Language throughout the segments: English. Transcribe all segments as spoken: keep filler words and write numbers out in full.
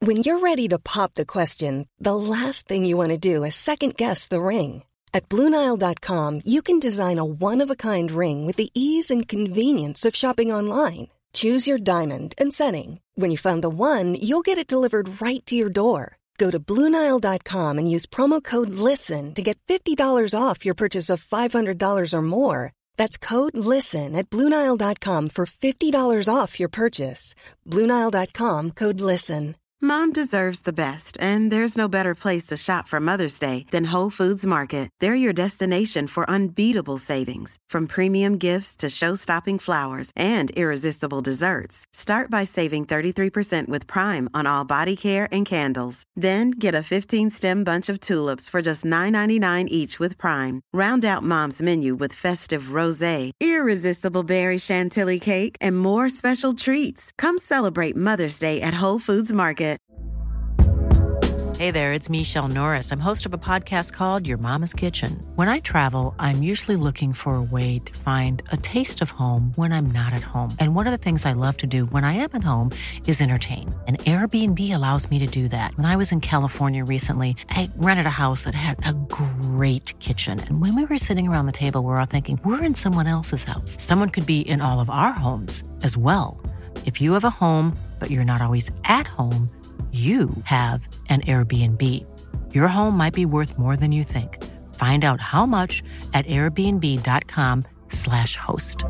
When you're ready to pop the question, the last thing you want to do is second-guess the ring. At Blue Nile dot com, you can design a one-of-a-kind ring with the ease and convenience of shopping online. Choose your diamond and setting. When you find the one, you'll get it delivered right to your door. Go to Blue Nile dot com and use promo code LISTEN to get fifty dollars off your purchase of five hundred dollars or more. That's code LISTEN at Blue Nile dot com for fifty dollars off your purchase. Blue Nile dot com, code LISTEN. Mom deserves the best, and there's no better place to shop for Mother's Day than Whole Foods Market. They're your destination for unbeatable savings, from premium gifts to show-stopping flowers and irresistible desserts. Start by saving thirty-three percent with Prime on all body care and candles. Then get a fifteen-stem bunch of tulips for just nine ninety-nine each with Prime. Round out Mom's menu with festive rosé, irresistible berry chantilly cake, and more special treats. Come celebrate Mother's Day at Whole Foods Market. Hey there, it's Michelle Norris. I'm host of a podcast called Your Mama's Kitchen. When I travel, I'm usually looking for a way to find a taste of home when I'm not at home. And one of the things I love to do when I am at home is entertain. And Airbnb allows me to do that. When I was in California recently, I rented a house that had a great kitchen. And when we were sitting around the table, we were all thinking, we're in someone else's house. Someone could be in all of our homes as well. If you have a home, but you're not always at home, you have an Airbnb. Your home might be worth more than you think. Find out how much at airbnb.com slash host.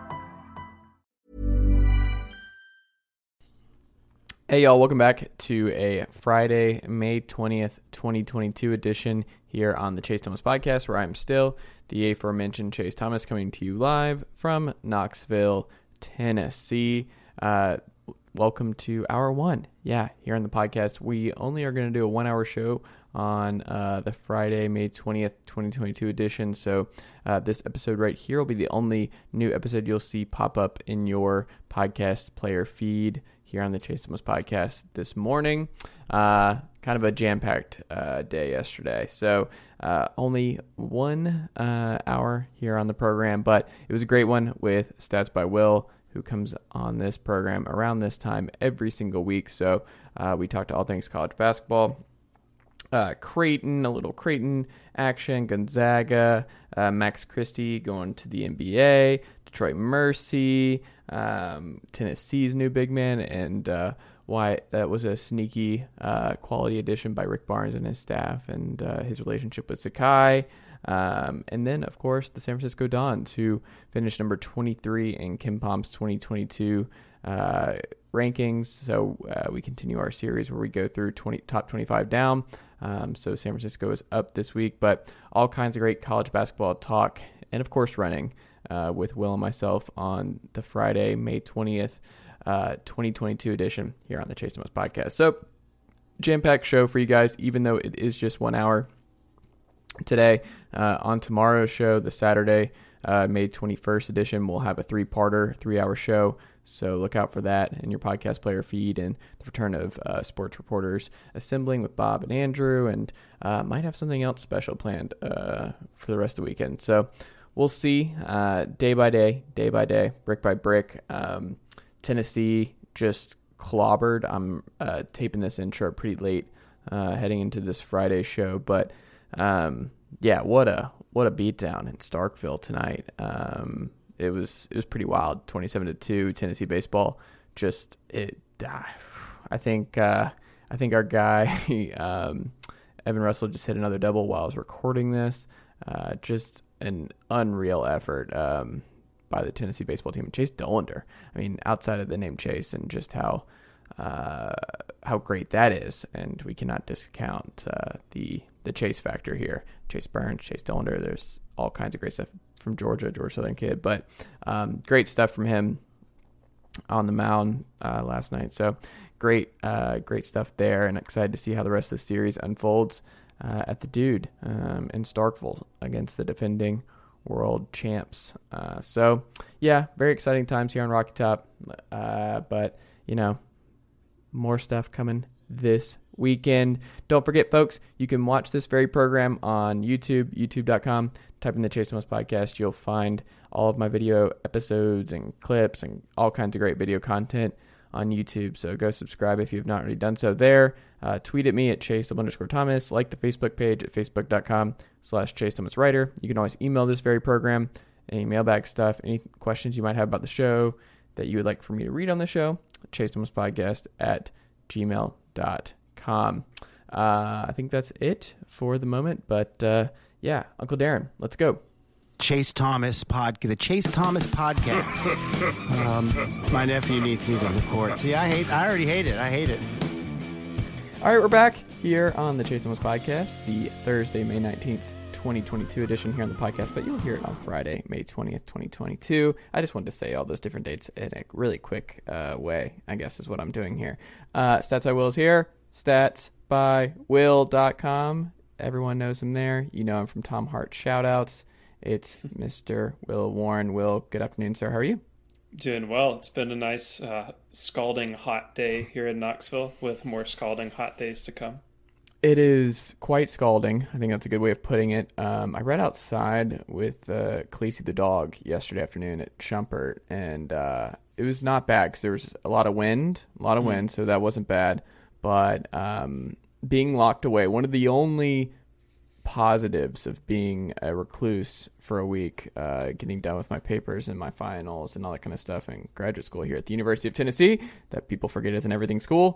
Hey y'all, welcome back to a Friday, May twentieth, twenty twenty-two edition here on the Chase Thomas Podcast, where I'm still the aforementioned Chase Thomas, coming to you live from Knoxville, Tennessee. Uh, welcome to hour one. Yeah, here on the podcast, we only are going to do a one-hour show on uh, the Friday, May twentieth, twenty twenty-two edition. So uh, this episode right here will be the only new episode you'll see pop up in your podcast player feed here on the Chase Thomas Podcast this morning. Uh, kind of a jam-packed uh, day yesterday. So uh, only one uh, hour here on the program, but it was a great one with Stats by Will, who comes on this program around this time every single week. So uh, we talked all things college basketball, uh, Creighton, a little Creighton action, Gonzaga, uh, Max Christie going to the N B A, Detroit Mercy, um, Tennessee's new big man, and uh, why that was a sneaky uh, quality addition by Rick Barnes and his staff, and uh, his relationship with Sakai. Um, and then, of course, the San Francisco Dons, who finished number twenty-three in KenPom's twenty twenty-two uh, rankings. So uh, we continue our series where we go through twenty, top twenty-five down. Um, so San Francisco is up this week, but all kinds of great college basketball talk, and of course running uh, with Will and myself on the Friday, May twentieth, uh, twenty twenty-two edition here on the Chase Thomas Podcast. So jam-packed show for you guys, even though it is just one hour today. Uh, on tomorrow's show, the Saturday, uh, May twenty-first edition, we'll have a three-parter, three-hour show. So look out for that in your podcast player feed, and the return of uh, sports reporters assembling with Bob and Andrew, and uh, might have something else special planned uh, for the rest of the weekend. So we'll see uh, day by day, day by day, brick by brick. Um, Tennessee just clobbered. I'm uh, taping this intro pretty late, uh, heading into this Friday show, but um, yeah, what a what a beatdown in Starkville tonight. Um, it was it was pretty wild. twenty-seven to two, Tennessee baseball. Just it. Uh, I think uh, I think our guy um, Evan Russell just hit another double while I was recording this. Uh, just an unreal effort um, by the Tennessee baseball team. Chase Dollander. I mean, outside of the name Chase and just how uh, how great that is, and we cannot discount uh, the the Chase factor here. Chase Burns, Chase Dollander. There's all kinds of great stuff from Georgia, Georgia Southern kid, but um, great stuff from him on the mound uh, last night. So great, uh, great stuff there, and excited to see how the rest of the series unfolds uh, at the Dude um, in Starkville against the defending world champs. Uh, so yeah, very exciting times here on Rocky Top. Uh, but you know, more stuff coming this weekend. Don't forget, folks, you can watch this very program on YouTube, youtube dot com. Type in the Chase Thomas Podcast. You'll find all of my video episodes and clips and all kinds of great video content on YouTube. So go subscribe if you've not already done so there. Uh, tweet at me at chase underscore Thomas. Like the Facebook page at facebook.com slash Chase Thomas Writer. You can always email this very program, any mailbag stuff, any questions you might have about the show that you would like for me to read on the show, Chase Thomas Podcast at gmail dot com. Uh, I think that's it for the moment. But uh, yeah, Uncle Darren, let's go. Chase Thomas podcast, the Chase Thomas podcast. um, my nephew needs me to record. See, I hate. I already hate it. I hate it. All right, we're back here on the Chase Thomas Podcast, the Thursday, May nineteenth, twenty twenty-two edition here on the podcast, but you'll hear it on Friday, May twentieth, twenty twenty-two. I just wanted to say all those different dates in a really quick uh, way, I guess is what I'm doing here. Uh, Stats by Will is here, stats by will dot com. Everyone knows him there. You know him from Tom Hart Shoutouts. It's Mister Will Warren. Will, good afternoon, sir. How are you? Doing well. It's been a nice uh, scalding hot day here in Knoxville with more scalding hot days to come. It is quite scalding. I think that's a good way of putting it. Um, I read outside with uh, Khaleesi the dog yesterday afternoon at Shumpert, and uh, it was not bad because there was a lot of wind, a lot of mm-hmm. wind, so that wasn't bad. But um, being locked away, one of the only positives of being a recluse for a week, uh, getting done with my papers and my finals and all that kind of stuff in graduate school here at the University of Tennessee, that people forget isn't everything school,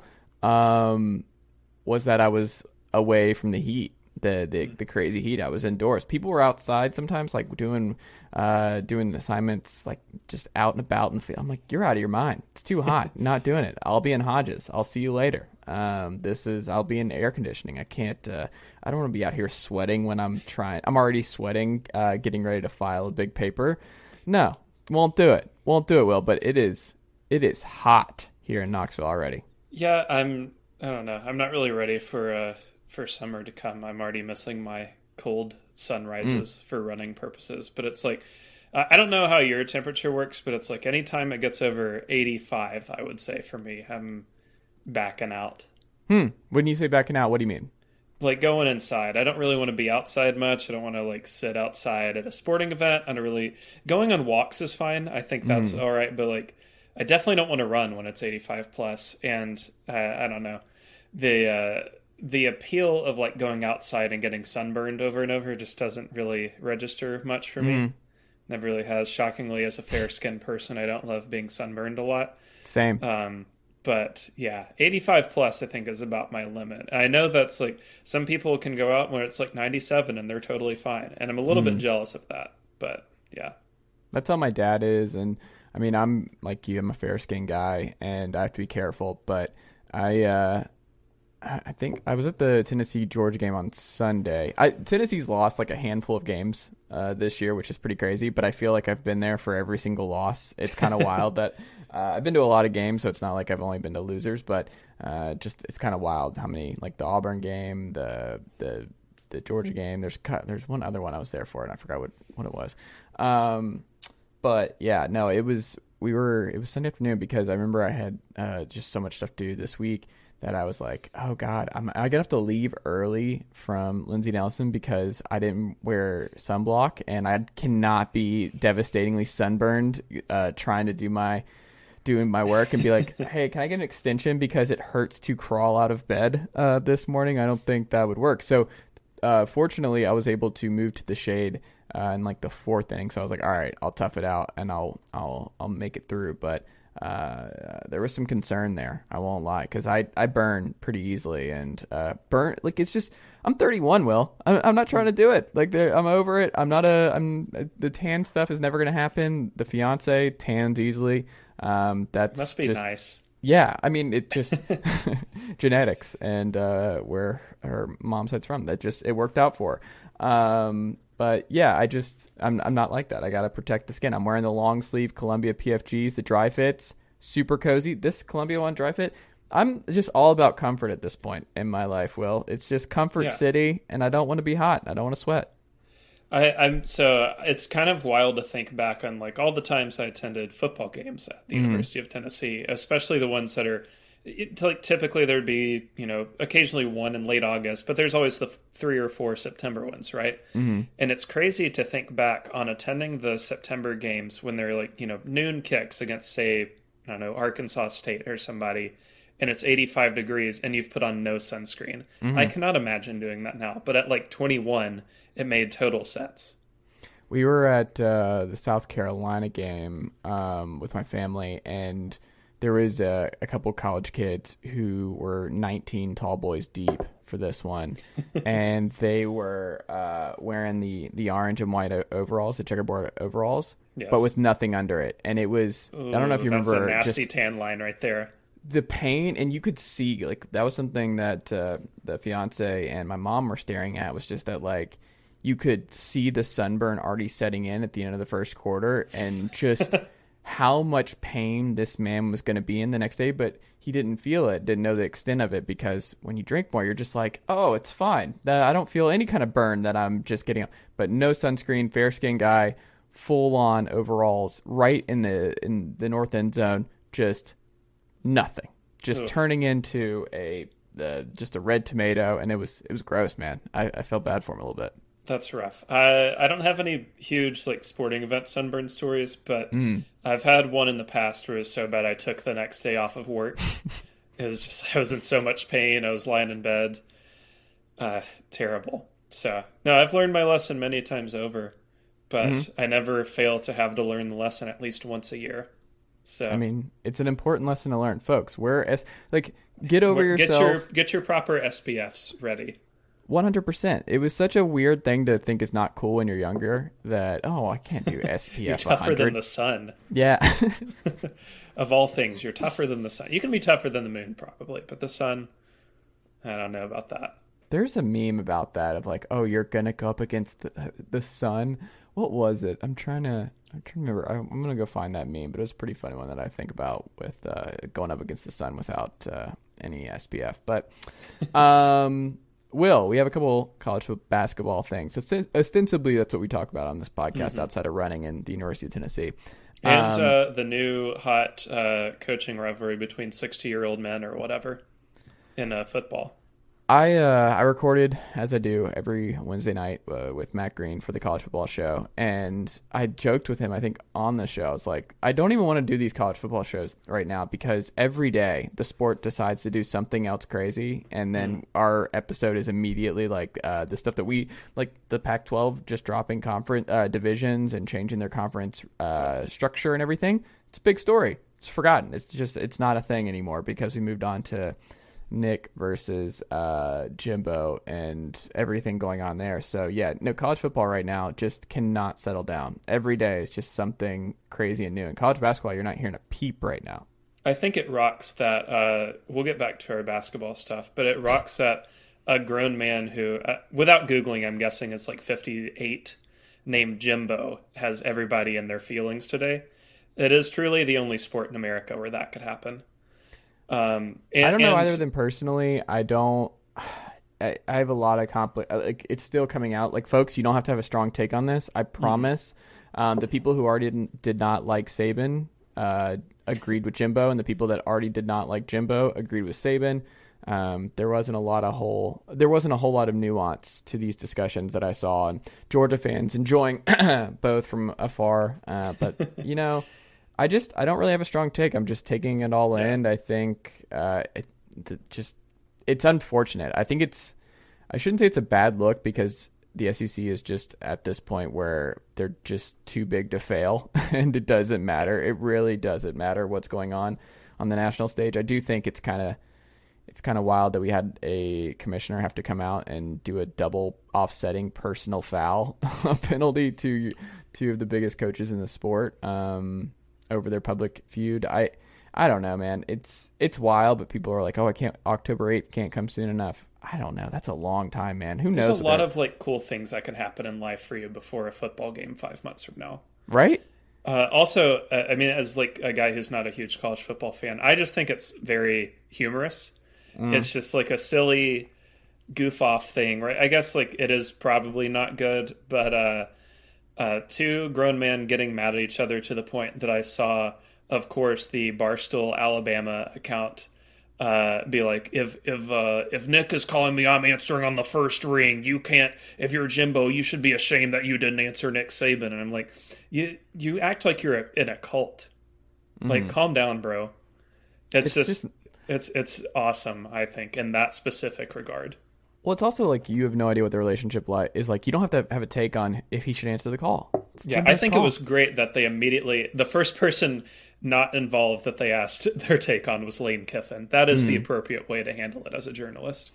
um, was that I was away from the heat, the, the the crazy heat. I was indoors. People were outside sometimes, like doing uh, doing assignments, like just out and about in the field. I'm like, you're out of your mind. It's too hot. Not doing it. I'll be in Hodges. I'll see you later. Um, this is, I'll be in air conditioning. I can't, uh, I don't want to be out here sweating when I'm trying. I'm already sweating, uh, getting ready to file a big paper. No, won't do it. Won't do it, Will, but it is, it is hot here in Knoxville already. Yeah, I'm, I don't know. I'm not really ready for, uh, for summer to come. I'm already missing my cold sunrises mm. for running purposes, but it's like, I don't know how your temperature works, but it's like anytime it gets over eighty-five, I would say for me, I'm backing out. Hmm. When you say backing out, what do you mean? Like going inside. I don't really want to be outside much. I don't want to like sit outside at a sporting event. I don't really, going on walks is fine. I think that's mm. all right. But like, I definitely don't want to run when it's eighty-five plus. And uh, I don't know, the, uh, the appeal of like going outside and getting sunburned over and over just doesn't really register much for me. Mm. Never really has. Shockingly, as a fair-skinned person, I don't love being sunburned a lot. Same. Um, but yeah, eighty-five plus, I think, is about my limit. I know that's like, some people can go out when it's like ninety-seven and they're totally fine. And I'm a little mm. bit jealous of that. But yeah. That's how my dad is. And I mean, I'm like you, I'm a fair-skinned guy and I have to be careful. But I, uh, I think I was at the Tennessee-Georgia game on Sunday. I, Tennessee's lost like a handful of games uh, this year, which is pretty crazy, but I feel like I've been there for every single loss. It's kind of wild that uh, I've been to a lot of games, so it's not like I've only been to losers, but uh, just it's kind of wild how many, like the Auburn game, the the the Georgia game. There's there's one other one I was there for, and I forgot what, what it was. Um, but yeah, no, it was we were it was Sunday afternoon because I remember I had uh, just so much stuff to do this week that I was like, oh God, I'm I'm gonna have to leave early from Lindsey Nelson because I didn't wear sunblock and I cannot be devastatingly sunburned uh, trying to do my doing my work and be like, hey, can I get an extension because it hurts to crawl out of bed uh, this morning? I don't think that would work. So uh, fortunately, I was able to move to the shade uh, in like the fourth inning. So I was like, all right, I'll tough it out and I'll I'll I'll make it through. But uh there was some concern there, I won't lie, because I I burn pretty easily and uh burn like it's just I'm thirty-one, Will. I'm, I'm not trying to do it. Like I'm over it. I'm not a I'm the tan stuff is never gonna happen. The fiance tans easily. Um that's must be just, nice. Yeah, I mean it just genetics and uh where her mom's side's from, that just it worked out for her. Um But yeah, I just, I'm I'm not like that. I got to protect the skin. I'm wearing the long sleeve Columbia P F Gs, the dry fits, super cozy. This Columbia one dry fit, I'm just all about comfort at this point in my life, Will. It's just comfort yeah. city, and I don't want to be hot. I don't want to sweat. I, I'm so it's kind of wild to think back on like all the times I attended football games at the mm-hmm. University of Tennessee, especially the ones that are, it, like typically there'd be, you know, occasionally one in late August, but there's always the three or four September ones, right? Mm-hmm. And it's crazy to think back on attending the September games when they're like, you know, noon kicks against, say, I don't know, Arkansas State or somebody, and it's eighty-five degrees and you've put on no sunscreen. Mm-hmm. I cannot imagine doing that now. But at like twenty-one, it made total sense. We were at uh, the South Carolina game um, with my family, and there was a, a couple college kids who were nineteen tall boys deep for this one, and they were uh, wearing the, the orange and white overalls, the checkerboard overalls, yes. but with nothing under it. And it was, Ooh, I don't know if you that's remember. That's a nasty just tan line right there. The pain, and you could see, like, that was something that uh, the fiance and my mom were staring at, was just that, like, you could see the sunburn already setting in at the end of the first quarter, and just how much pain this man was going to be in the next day. But he didn't feel it, didn't know the extent of it, because when you drink more, you're just like, oh, it's fine. I don't feel any kind of burn that I'm just getting. But no sunscreen, fair-skinned guy, full-on overalls, right in the in the north end zone, just nothing. Just Ugh. turning into a uh, just a red tomato, and it was it was gross, man. I, I felt bad for him a little bit. That's rough. I I don't have any huge like sporting event sunburn stories, but mm. I've had one in the past where it was so bad I took the next day off of work. It was just I was in so much pain. I was lying in bed. Uh, terrible. So no, I've learned my lesson many times over, but mm-hmm. I never fail to have to learn the lesson at least once a year. So I mean, it's an important lesson to learn, folks. Wear S like get over get yourself. Get your get your proper S P Fs ready. one hundred percent. It was such a weird thing to think is not cool when you're younger, that, oh, I can't do S P F You're tougher one hundred. than the sun. Yeah. Of all things, you're tougher than the sun. You can be tougher than the moon, probably, but the sun, I don't know about that. There's a meme about that of like, oh, you're going to go up against the, the sun. What was it? I'm trying to, I'm trying to remember. I'm going to go find that meme, but it was a pretty funny one that I think about with uh, going up against the sun without uh, any S P F. But, um... Will, we have a couple college basketball things. So ostensibly, that's what we talk about on this podcast mm-hmm. outside of running in the University of Tennessee. And um, uh, the new hot uh, coaching rivalry between sixty-year-old men or whatever in uh, football. I uh, I recorded, as I do every Wednesday night uh, with Matt Green for the college football show, and I joked with him, I think, on the show. I was like, I don't even want to do these college football shows right now, because every day the sport decides to do something else crazy, and then mm. our episode is immediately like uh, the stuff that we, like the Pac twelve just dropping conference uh, divisions and changing their conference uh, structure and everything. It's a big story. It's forgotten. It's just, it's not a thing anymore because we moved on to Nick versus uh, Jimbo and everything going on there. So yeah, no, college football right now just cannot settle down. Every day is just something crazy and new. In college basketball, you're not hearing a peep right now. I think it rocks that, uh, we'll get back to our basketball stuff, but it rocks that a grown man who, uh, without Googling, I'm guessing is like fifty-eight, named Jimbo, has everybody in their feelings today. It is truly the only sport in America where that could happen. Um, and, I don't know and, either of them personally. I don't. I, I have a lot of compli- like it's still coming out. Like, folks, you don't have to have a strong take on this. I promise. Mm-hmm. Um, the people who already didn't, did not like Saban uh, agreed with Jimbo, and the people that already did not like Jimbo agreed with Saban. Um, there wasn't a lot of whole. There wasn't a whole lot of nuance to these discussions that I saw, and Georgia fans enjoying both from afar. Uh, but you know. I just, I don't really have a strong take. I'm just taking it all yeah. in. I think uh, it, it just, it's unfortunate. I think it's, I shouldn't say it's a bad look, because the S E C is just at this point where they're just too big to fail, and it doesn't matter. It really doesn't matter what's going on on the national stage. I do think it's kind of, it's kind of wild that we had a commissioner have to come out and do a double offsetting personal foul penalty to two of the biggest coaches in the sport. Um, over their public feud. I I don't know, man. It's it's wild, but people are like, oh, I can't, October eighth can't come soon enough. I don't know. That's a long time, man. Who There's knows? There's a lot of like cool things that can happen in life for you before a football game five months from now. Right? Uh, also, uh, I mean, as like a guy who's not a huge college football fan, I just think it's very humorous. Mm. It's just like a silly goof off thing, right? I guess like it is probably not good, but uh Uh, two grown men getting mad at each other to the point that I saw, of course, the Barstool Alabama account uh, be like, if if uh, if Nick is calling me, I'm answering on the first ring. You can't. If you're Jimbo, you should be ashamed that you didn't answer Nick Saban. And I'm like, you you act like you're a, in a cult. Like, calm down, bro. It's, It's just, just- it's it's awesome, I think, in that specific regard. Well, it's also like you have no idea what the relationship like is like. You don't have to have a take on if he should answer the call. It's Yeah, I Jimbo's think call. it was great that they immediately, the first person not involved that they asked their take on was Lane Kiffin. That is the appropriate way to handle it as a journalist.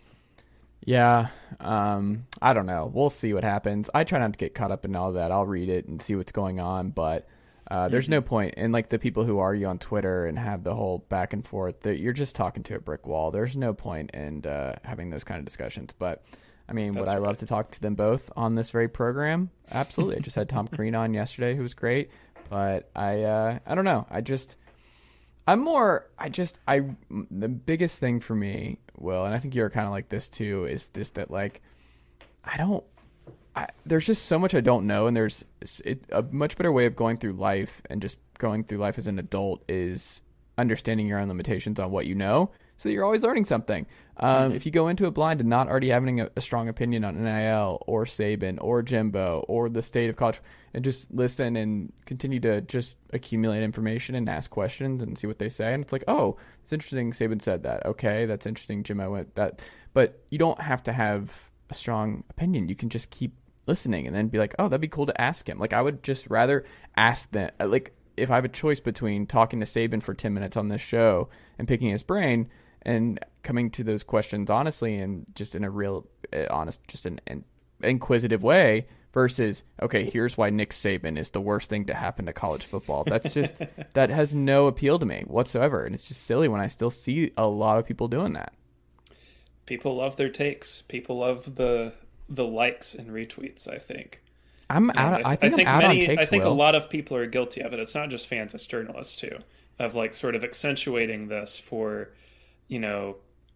Yeah, um, I don't know. We'll see what happens. I try not to get caught up in all that. I'll read it and see what's going on, but uh, there's Mm-hmm. no point. And like the people who argue on Twitter and have the whole back and forth, that you're just talking to a brick wall. There's no point in uh, having those kind of discussions. But I mean, would That's I right. love to talk to them both on this very program? Absolutely. I just had Tom Crean on yesterday, who was great. But I, uh, I don't know. I just. I'm more, I just, I, the biggest thing for me, Will, and I think you're kind of like this too, is this, that like, I don't, I, there's just so much I don't know. And there's it, a much better way of going through life and just going through life as an adult is understanding your own limitations on what you know, so that you're always learning something. Um, If you go into it blind and not already having a, a strong opinion on N I L or Saban or Jimbo or the state of college, and just listen and continue to just accumulate information and ask questions and see what they say. And it's like, oh, it's interesting Saban said that. Okay, that's interesting Jimbo went that. But you don't have to have a strong opinion. You can just keep listening and then be like, oh, that'd be cool to ask him. Like, I would just rather ask them. Like, if I have a choice between talking to Saban for ten minutes on this show and picking his brain and coming to those questions honestly and just in a real, uh, honest, just an, an inquisitive way, versus, okay, here's why Nick Saban is the worst thing to happen to college football. That's just, that has no appeal to me whatsoever. And it's just silly when I still see a lot of people doing that. People love their takes. People love the the likes and retweets, I think. I'm And out. I, I, think, I think I'm out many, on takes, I think Will. a lot of people are guilty of it. It's not just fans, it's journalists too, of like sort of accentuating this for, you know,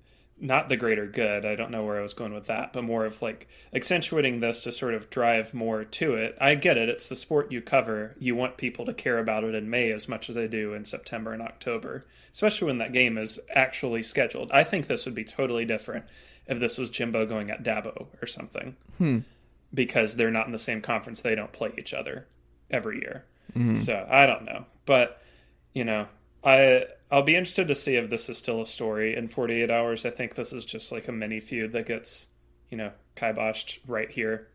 not the greater good. I don't know where I was going with that, but more of like accentuating this to sort of drive more to it. I get it. It's the sport you cover. You want people to care about it in May as much as they do in September and October, especially when that game is actually scheduled. I think this would be totally different if this was Jimbo going at Dabo or something, Hmm. because they're not in the same conference. They don't play each other every year. Mm-hmm. So I don't know, but you know, I I'll be interested to see if this is still a story in forty-eight hours. I think this is just like a mini feud that gets, you know, kiboshed right here,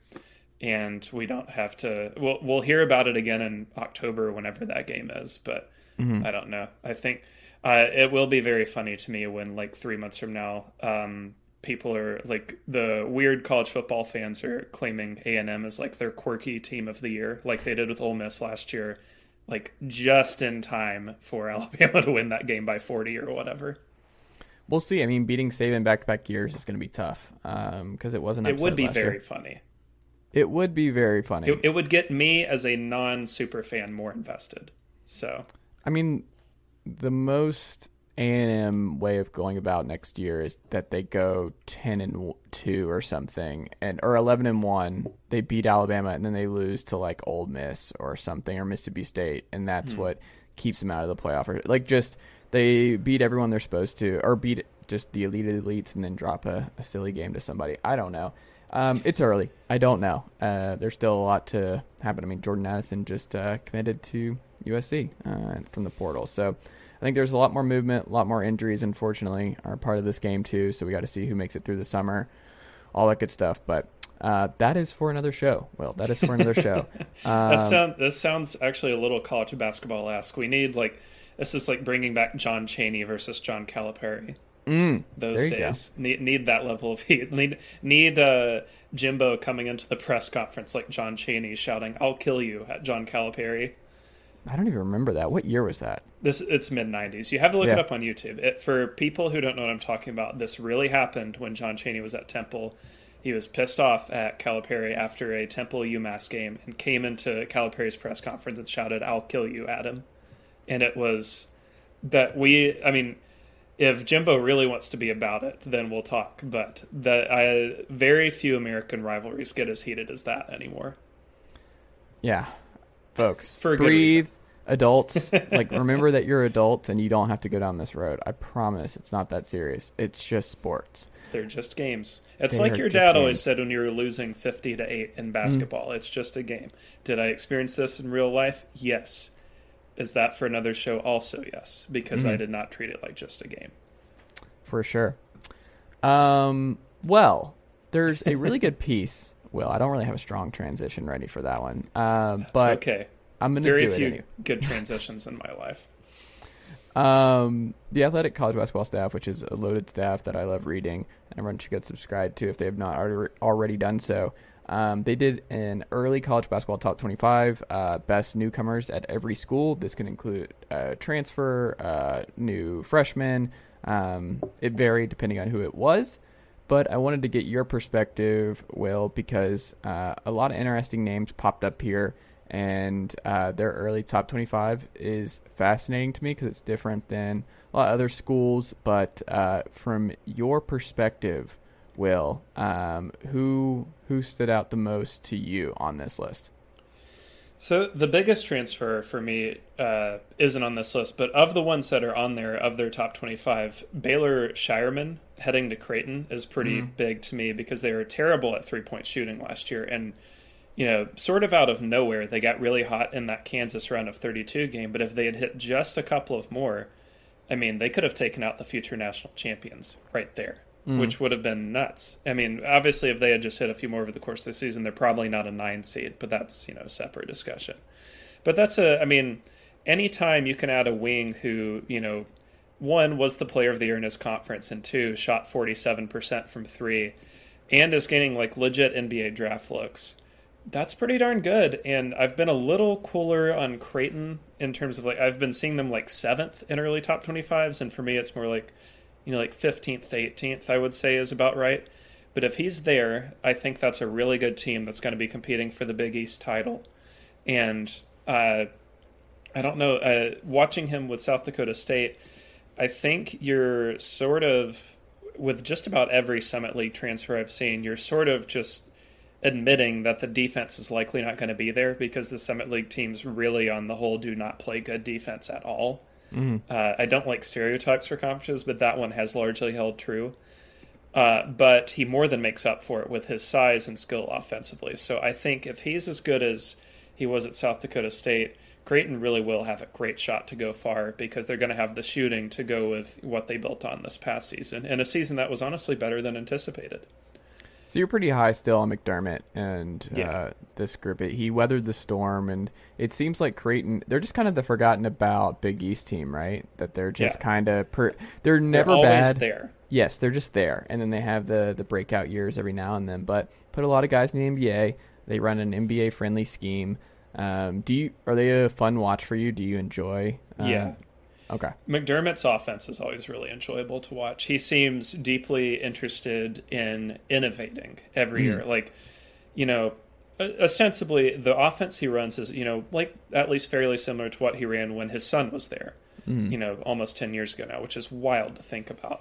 and we don't have to. We'll we'll hear about it again in October whenever that game is, but Mm-hmm. I don't know. I think uh, it will be very funny to me when like three months from now, um, people are like the weird college football fans are claiming A and M as like their quirky team of the year, like they did with Ole Miss last year. Like just in time for Alabama to win that game by forty or whatever. We'll see. I mean, beating Saban back-to-back years is going to be tough because um, it wasn't. It would be very year. funny. It would be very funny. It, it would get me as a non-super fan more invested. So, I mean, the most A and M way of going about next year is that they go ten and two or something, and or eleven and one. They beat Alabama and then they lose to like Ole Miss or something or Mississippi State, and that's Hmm. what keeps them out of the playoff. Or, like just they beat everyone they're supposed to, or beat just the elite of the elites, and then drop a, a silly game to somebody. I don't know. Um, it's early. I don't know. Uh, there's still a lot to happen. I mean, Jordan Addison just uh, committed to U S C uh, from the portal, so I think there's a lot more movement, a lot more injuries, unfortunately, are part of this game too. So we got to see who makes it through the summer, all that good stuff. But uh, that is for another show. Well, that is for another show. Um, that sound this sounds actually a little college basketball-esque. We need like this is like bringing back John Chaney versus John Calipari. mm, Those there you days need need that level of heat. Need need uh, Jimbo coming into the press conference like John Chaney shouting, "I'll kill you" at John Calipari. I don't even remember that. What year was that? This it's mid nineties. You have to look Yeah. it up on YouTube. It, for people who don't know what I'm talking about, this really happened when John Chaney was at Temple. He was pissed off at Calipari after a Temple UMass game and came into Calipari's press conference and shouted, "I'll kill you" at him. And it was that we, I mean, if Jimbo really wants to be about it, then we'll talk. But that I, very few American rivalries get as heated as that anymore. Yeah, folks, For a good breathe. reason. Adults, like remember that you're adults and you don't have to go down this road. I promise it's not that serious. It's just sports. They're just games. It's They like are your just dad always games. said when you were losing fifty to eight in basketball. It's just a game. Did I experience this in real life? Yes. Is that for another show? Also, yes, because Mm-hmm. I did not treat it like just a game. For sure. Um, well, there's a really good piece. Well, I don't really have a strong transition ready for that one. Um, That's but okay. I'm going to Very do it few anyway. good transitions in my life. Um, the Athletic College Basketball staff, which is a loaded staff that I love reading, and everyone should get subscribed to if they have not already, already done so. Um, they did an early college basketball top twenty-five, uh, best newcomers at every school. This can include uh, transfer, uh, new freshmen. Um, it varied depending on who it was. But I wanted to get your perspective, Will, because uh, a lot of interesting names popped up here. And uh, their early top twenty-five is fascinating to me because it's different than a lot of other schools. But uh, from your perspective, Will, um, who who stood out the most to you on this list? So the biggest transfer for me uh, isn't on this list, but of the ones that are on there, of their top twenty-five, Baylor Shireman heading to Creighton is pretty Mm. big to me because they were terrible at three-point shooting last year. And, you know, sort of out of nowhere, they got really hot in that Kansas round of thirty-two game. But if they had hit just a couple of more, I mean, they could have taken out the future national champions right there, Mm. which would have been nuts. I mean, obviously, if they had just hit a few more over the course of the season, they're probably not a nine seed, but that's, you know, a separate discussion. But that's a, I mean, anytime you can add a wing who, you know, one, was the player of the year in his conference, and two, shot forty-seven percent from three, and is getting, like, legit N B A draft looks, that's pretty darn good. And I've been a little cooler on Creighton in terms of, like, I've been seeing them, like, seventh in early top twenty-fives, and for me, it's more like, you know, like fifteenth to eighteenth, I would say is about right. But if he's there, I think that's a really good team that's going to be competing for the Big East title. And uh, I don't know, uh, watching him with South Dakota State, I think you're sort of, with just about every Summit League transfer I've seen, you're sort of just admitting that the defense is likely not going to be there because the Summit League teams really, on the whole, do not play good defense at all. Mm. Uh, I don't like stereotypes for conferences, but that one has largely held true. Uh, but he more than makes up for it with his size and skill offensively. So I think if he's as good as he was at South Dakota State, Creighton really will have a great shot to go far because they're going to have the shooting to go with what they built on this past season, and a season that was honestly better than anticipated. So you're pretty high still on McDermott and Yeah. uh, this group. He weathered the storm, and it seems like Creighton, they're just kind of the forgotten about Big East team, right? That they're just Yeah. kind of, per, they're never They're always bad. there. Yes, they're just there. And then they have the, the breakout years every now and then. But put a lot of guys in the N B A. They run an N B A-friendly scheme. Um, do you Are they a fun watch for you? Do you enjoy? Uh, Yeah. Okay. McDermott's offense is always really enjoyable to watch. He seems deeply interested in innovating every Mm. year. Like, you know, ostensibly the offense he runs is, you know, like at least fairly similar to what he ran when his son was there, Mm. you know, almost ten years ago now, which is wild to think about.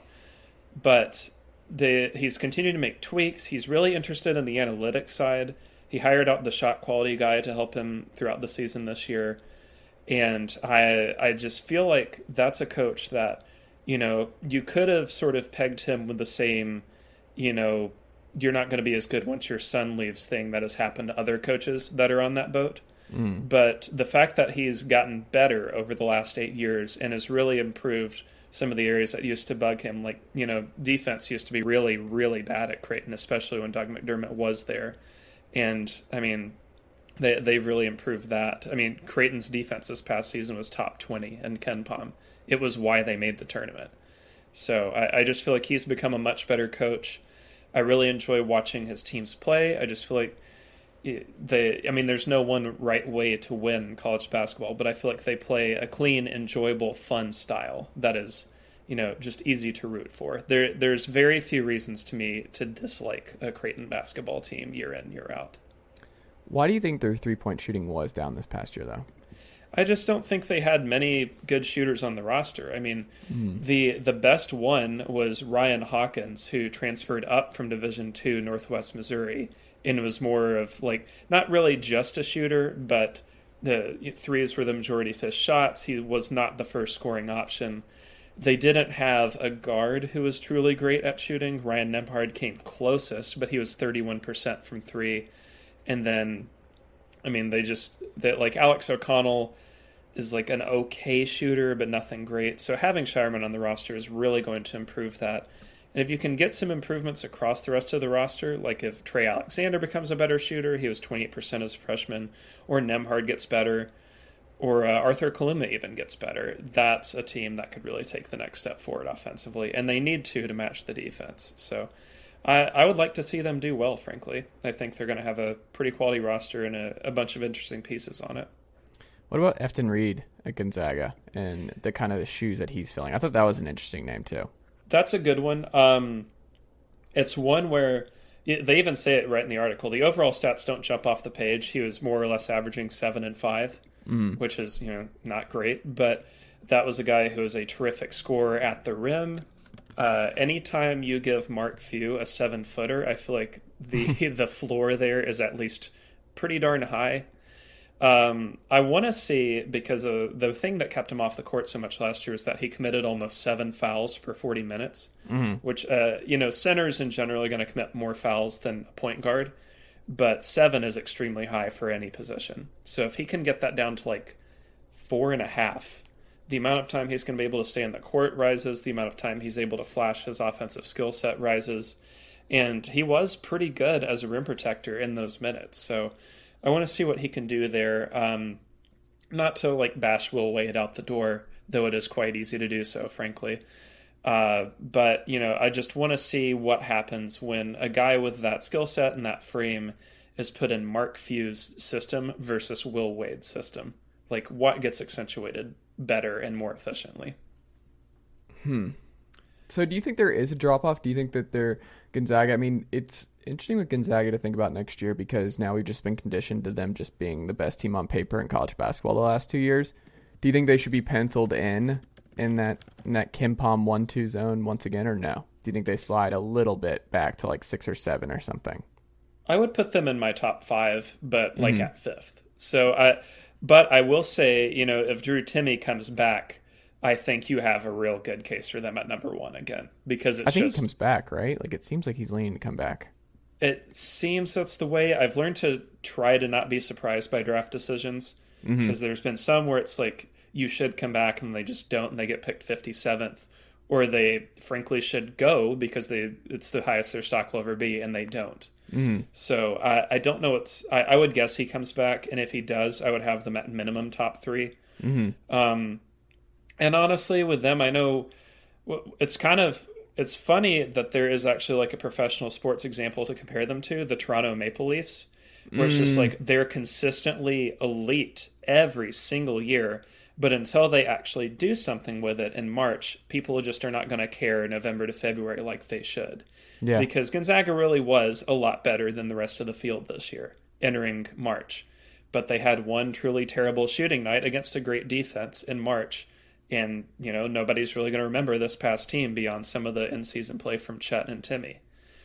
But the he's continued to make tweaks. He's really interested in the analytics side. He hired out the shot quality guy to help him throughout the season this year. And I I just feel like that's a coach that, you know, you could have sort of pegged him with the same, you know, you're not going to be as good once your son leaves thing that has happened to other coaches that are on that boat. Mm. But the fact that he's gotten better over the last eight years and has really improved some of the areas that used to bug him, like, you know, defense used to be really, really bad at Creighton, especially when Doug McDermott was there. And, I mean, They, they've really improved that. I mean, Creighton's defense this past season was top twenty in KenPom. It was why they made the tournament. So I, I just feel like he's become a much better coach. I really enjoy watching his teams play. I just feel like they, I mean, there's no one right way to win college basketball, but I feel like they play a clean, enjoyable, fun style that is, you know, just easy to root for. There, There's very few reasons to me to dislike a Creighton basketball team year in, year out. Why do you think their three-point shooting was down this past year, though? I just don't think they had many good shooters on the roster. I mean, Mm. the the best one was Ryan Hawkins, who transferred up from Division Two Northwest Missouri, and was more of, like, not really just a shooter, but the threes were the majority of his shots. He was not the first scoring option. They didn't have a guard who was truly great at shooting. Ryan Nembhard came closest, but he was thirty-one percent from three. And then, I mean, they just, that like Alex O'Connell is like an okay shooter, but nothing great. So having Shireman on the roster is really going to improve that. And if you can get some improvements across the rest of the roster, like if Trey Alexander becomes a better shooter, he was twenty-eight percent as a freshman, or Nembhard gets better, or uh, Arthur Kaluma even gets better, that's a team that could really take the next step forward offensively. And they need to to match the defense. So I, I would like to see them do well, frankly. I think they're going to have a pretty quality roster and a, a bunch of interesting pieces on it. What about Efton Reed at Gonzaga and the kind of the shoes that he's filling? I thought that was an interesting name too. That's a good one. Um, it's one where they even say it right in the article. The overall stats don't jump off the page. He was more or less averaging seven and five, mm. which is, you know, not great. But that was a guy who was a terrific scorer at the rim. Uh, anytime you give Mark Few a seven footer, I feel like the the floor there is at least pretty darn high. Um, I want to see, because uh, the thing that kept him off the court so much last year is that he committed almost seven fouls per forty minutes, mm-hmm. which, uh, you know, centers in general are going to commit more fouls than a point guard, but seven is extremely high for any position. So if he can get that down to like four and a half, the amount of time he's going to be able to stay in the court rises, the amount of time he's able to flash his offensive skill set rises, and he was pretty good as a rim protector in those minutes. So I want to see what he can do there. Um, not to like bash Will Wade out the door, though it is quite easy to do so, frankly. Uh, but, you know, I just want to see what happens when a guy with that skill set and that frame is put in Mark Few's system versus Will Wade's system. Like, what gets accentuated better and more efficiently? Hmm. So do you think there is a drop-off? Do you think that they're Gonzaga? I mean, it's interesting with Gonzaga to think about next year, because now we've just been conditioned to them just being the best team on paper in college basketball the last two years. Do you think they should be penciled in in that in that KenPom one two zone once again, or no? Do you think they slide a little bit back to like six or seven or something? I would put them in my top five, but like mm-hmm. at fifth. So I, but I will say, you know, if Drew Timme comes back, I think you have a real good case for them at number one again, because it's I think just, he comes back, right? Like, it seems like he's leaning to come back. It seems that's the way. I've learned to try to not be surprised by draft decisions, because mm-hmm. there's been some where it's like you should come back and they just don't, and they get picked fifty-seventh, or they frankly should go because they it's the highest their stock will ever be, and they don't. Mm-hmm. So I, I don't know. It's I, I would guess he comes back, and if he does, I would have them at minimum top three. Mm-hmm. Um, and honestly, with them, I know it's kind of. It's funny that there is actually like a professional sports example to compare them to, the Toronto Maple Leafs, where mm. it's just like they're consistently elite every single year, but until they actually do something with it in March, people just are not going to care November to February like they should. Yeah. Because Gonzaga really was a lot better than the rest of the field this year, entering March. But they had one truly terrible shooting night against a great defense in March. And, you know, nobody's really going to remember this past team beyond some of the in-season play from Chet and Timme.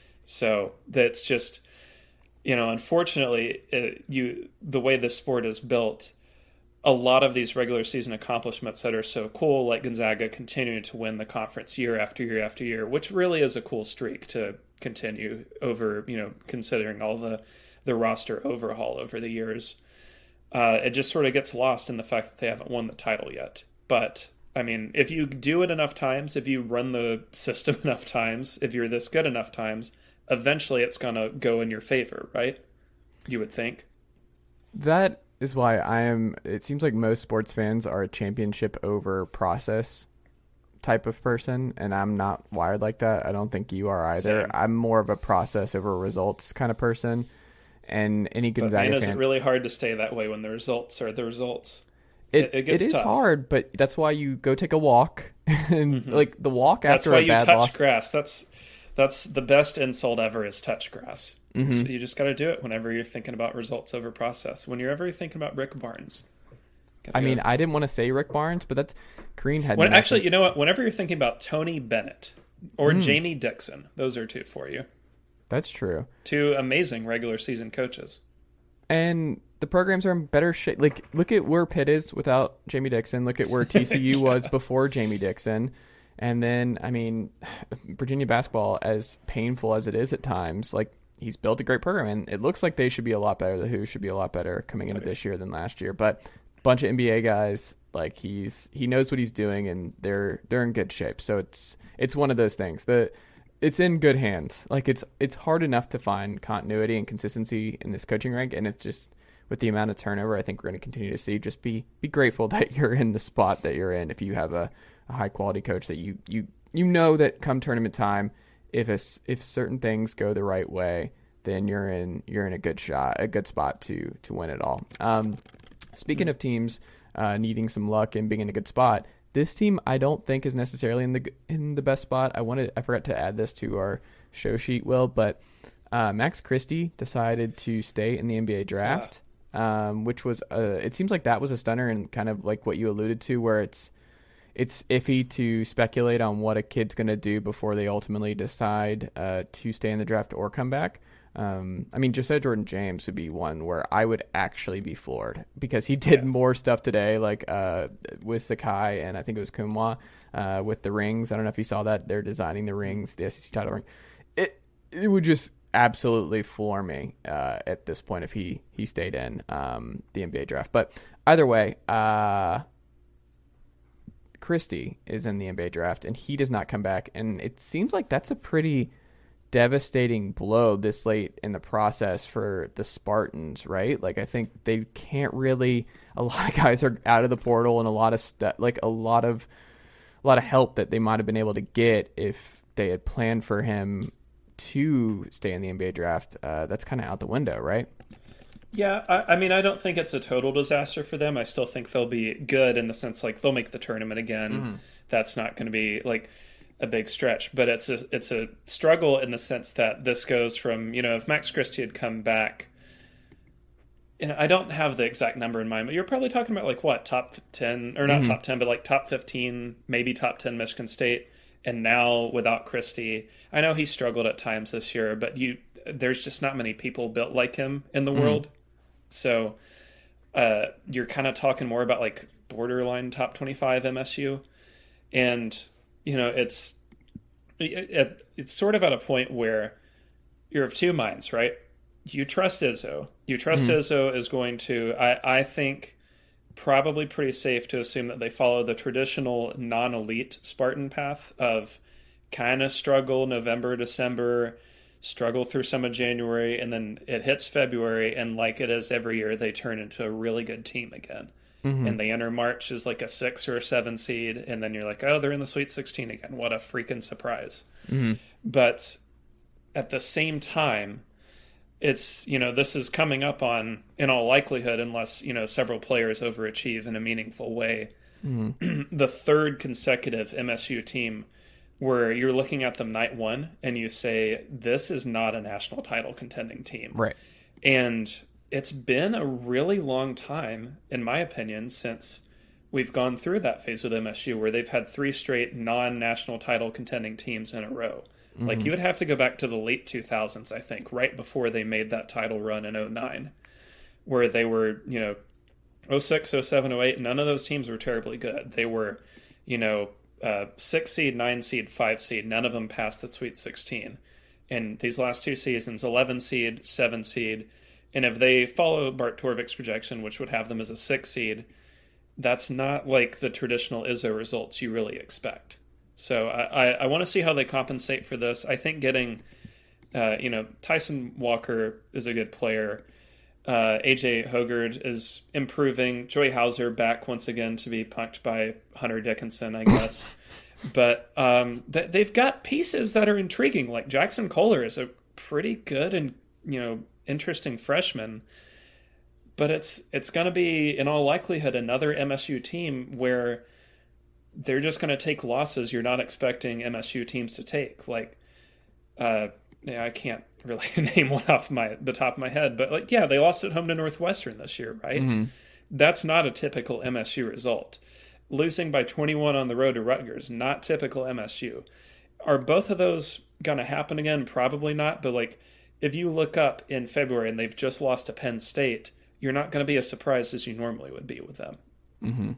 So that's just, you know, unfortunately, it, you the way this sport is built, a lot of these regular season accomplishments that are so cool, like Gonzaga continuing to win the conference year after year after year, which really is a cool streak to continue over, you know, considering all the, the roster overhaul over the years. Uh, it just sort of gets lost in the fact that they haven't won the title yet. But, I mean, if you do it enough times, if you run the system enough times, if you're this good enough times, eventually it's going to go in your favor, right? You would think. That is why I am, it seems like most sports fans are a championship over process type of person, and I'm not wired like that. I don't think you are either. Same. I'm more of a process over results kind of person. And any Gonzaga but man, fan... is it really hard to stay that way when the results are the results? It, it, it is tough. hard, but that's why you go take a walk, and mm-hmm. like the walk after that's why a bad you touch loss. grass. That's that's the best insult ever is touch grass. Mm-hmm. So you just got to do it whenever you're thinking about results over process. When you're ever thinking about Rick Barnes. I go. mean, I didn't want to say Rick Barnes, but that's Green had. When, actually, you know what? Whenever you're thinking about Tony Bennett or mm. Jamie Dixon, those are two for you. That's true. Two amazing regular season coaches. And the programs are in better shape. Like, look at where Pitt is without Jamie Dixon. Look at where T C U was before Jamie Dixon. And then, I mean, Virginia basketball, as painful as it is at times, like, he's built a great program. And it looks like they should be a lot better. The Who should be a lot better coming into this year than last year. But a bunch of N B A guys, Like he's he knows what he's doing, and they're they're in good shape. So it's it's one of those things that it's in good hands. Like it's it's hard enough to find continuity and consistency in this coaching rank, and it's just with the amount of turnover, I think we're going to continue to see. Just be be grateful that you're in the spot that you're in. If you have a, a high quality coach that you you you know that come tournament time, if a, if certain things go the right way, then you're in you're in a good shot, a good spot to to win it all. Um, speaking of teams uh, needing some luck and being in a good spot, this team I don't think is necessarily in the in the best spot. I wanted I forgot to add this to our show sheet, Will, but uh, Max Christie decided to stay in the N B A draft, yeah. um, which was a, it seems like that was a stunner, and kind of like what you alluded to, where it's. It's iffy to speculate on what a kid's going to do before they ultimately decide uh, to stay in the draft or come back. Um, I mean, Josiah Jordan-James would be one where I would actually be floored because he did yeah. more stuff today, like uh, with Sakai and I think it was Kumwa uh, with the rings. I don't know if you saw that. They're designing the rings, the S E C title ring. It it would just absolutely floor me uh, at this point if he, he stayed in um, the N B A draft. But either way, uh, Christie is in the N B A draft and he does not come back, and it seems like that's a pretty devastating blow this late in the process for the Spartans, right? Like I think they can't really, a lot of guys are out of the portal, and a lot of st- like a lot of a lot of help that they might have been able to get if they had planned for him to stay in the N B A draft, uh, that's kind of out the window, right? Yeah, I, I mean, I don't think it's a total disaster for them. I still think they'll be good in the sense, like, they'll make the tournament again. Mm-hmm. That's not going to be, like, a big stretch. But it's a, it's a struggle in the sense that this goes from, you know, if Max Christie had come back, you know, I don't have the exact number in mind, but you're probably talking about, like, what, top ten, or not mm-hmm. top ten, but, like, top fifteen, maybe top ten Michigan State. And now, without Christie, I know he struggled at times this year, but you there's just not many people built like him in the mm-hmm. world. So uh, you're kind of talking more about like borderline top twenty-five M S U. And, you know, it's it, it's sort of at a point where you're of two minds, right? You trust Izzo. You trust mm-hmm. Izzo is going to, I, I think, probably pretty safe to assume that they follow the traditional non-elite Spartan path of kind of struggle November, December, struggle through some of January, and then it hits February, and like it is every year, they turn into a really good team again. Mm-hmm. And they enter March as like a six or a seven seed, and then you're like, oh, they're in the Sweet sixteen again. What a freaking surprise. Mm-hmm. But at the same time, it's, you know, this is coming up on, in all likelihood, unless, you know, several players overachieve in a meaningful way, mm-hmm. the third consecutive M S U team where you're looking at them night one and you say, this is not a national title contending team. Right. And it's been a really long time, in my opinion, since we've gone through that phase with M S U where they've had three straight non-national title contending temes in a row. Mm-hmm. Like, you would have to go back to the late two thousands, I think, right before they made that title run in oh nine, where they were, you know, oh six, oh seven, oh eight, none of those teams were terribly good. They were, you know, uh, six seed, nine seed, five seed. None of them passed the Sweet sixteen. And these last two seasons, eleven seed, seven seed. And if they follow Bart Torvik's projection, which would have them as a six seed, that's not like the traditional Izzo results you really expect. So I, I, I want to see how they compensate for this. I think getting, uh, you know, Tyson Walker is a good player. Uh, A J Hoggard is improving. Joey Hauser back once again to be punked by Hunter Dickinson, I guess. But um, th- they've got pieces that are intriguing. Like Jackson Kohler is a pretty good and, you know, interesting freshman. But it's it's going to be, in all likelihood, another M S U team where they're just going to take losses you're not expecting M S U teams to take. Like, uh, yeah, I can't really name one off my the top of my head, but like, yeah, they lost at home to Northwestern this year, right? Mm-hmm. That's not a typical M S U result. Losing by twenty-one on the road to Rutgers, not typical M S U. Are both of those going to happen again? Probably not, but like, if you look up in February and they've just lost to Penn State, you're not going to be as surprised as you normally would be with them. Mm-hmm.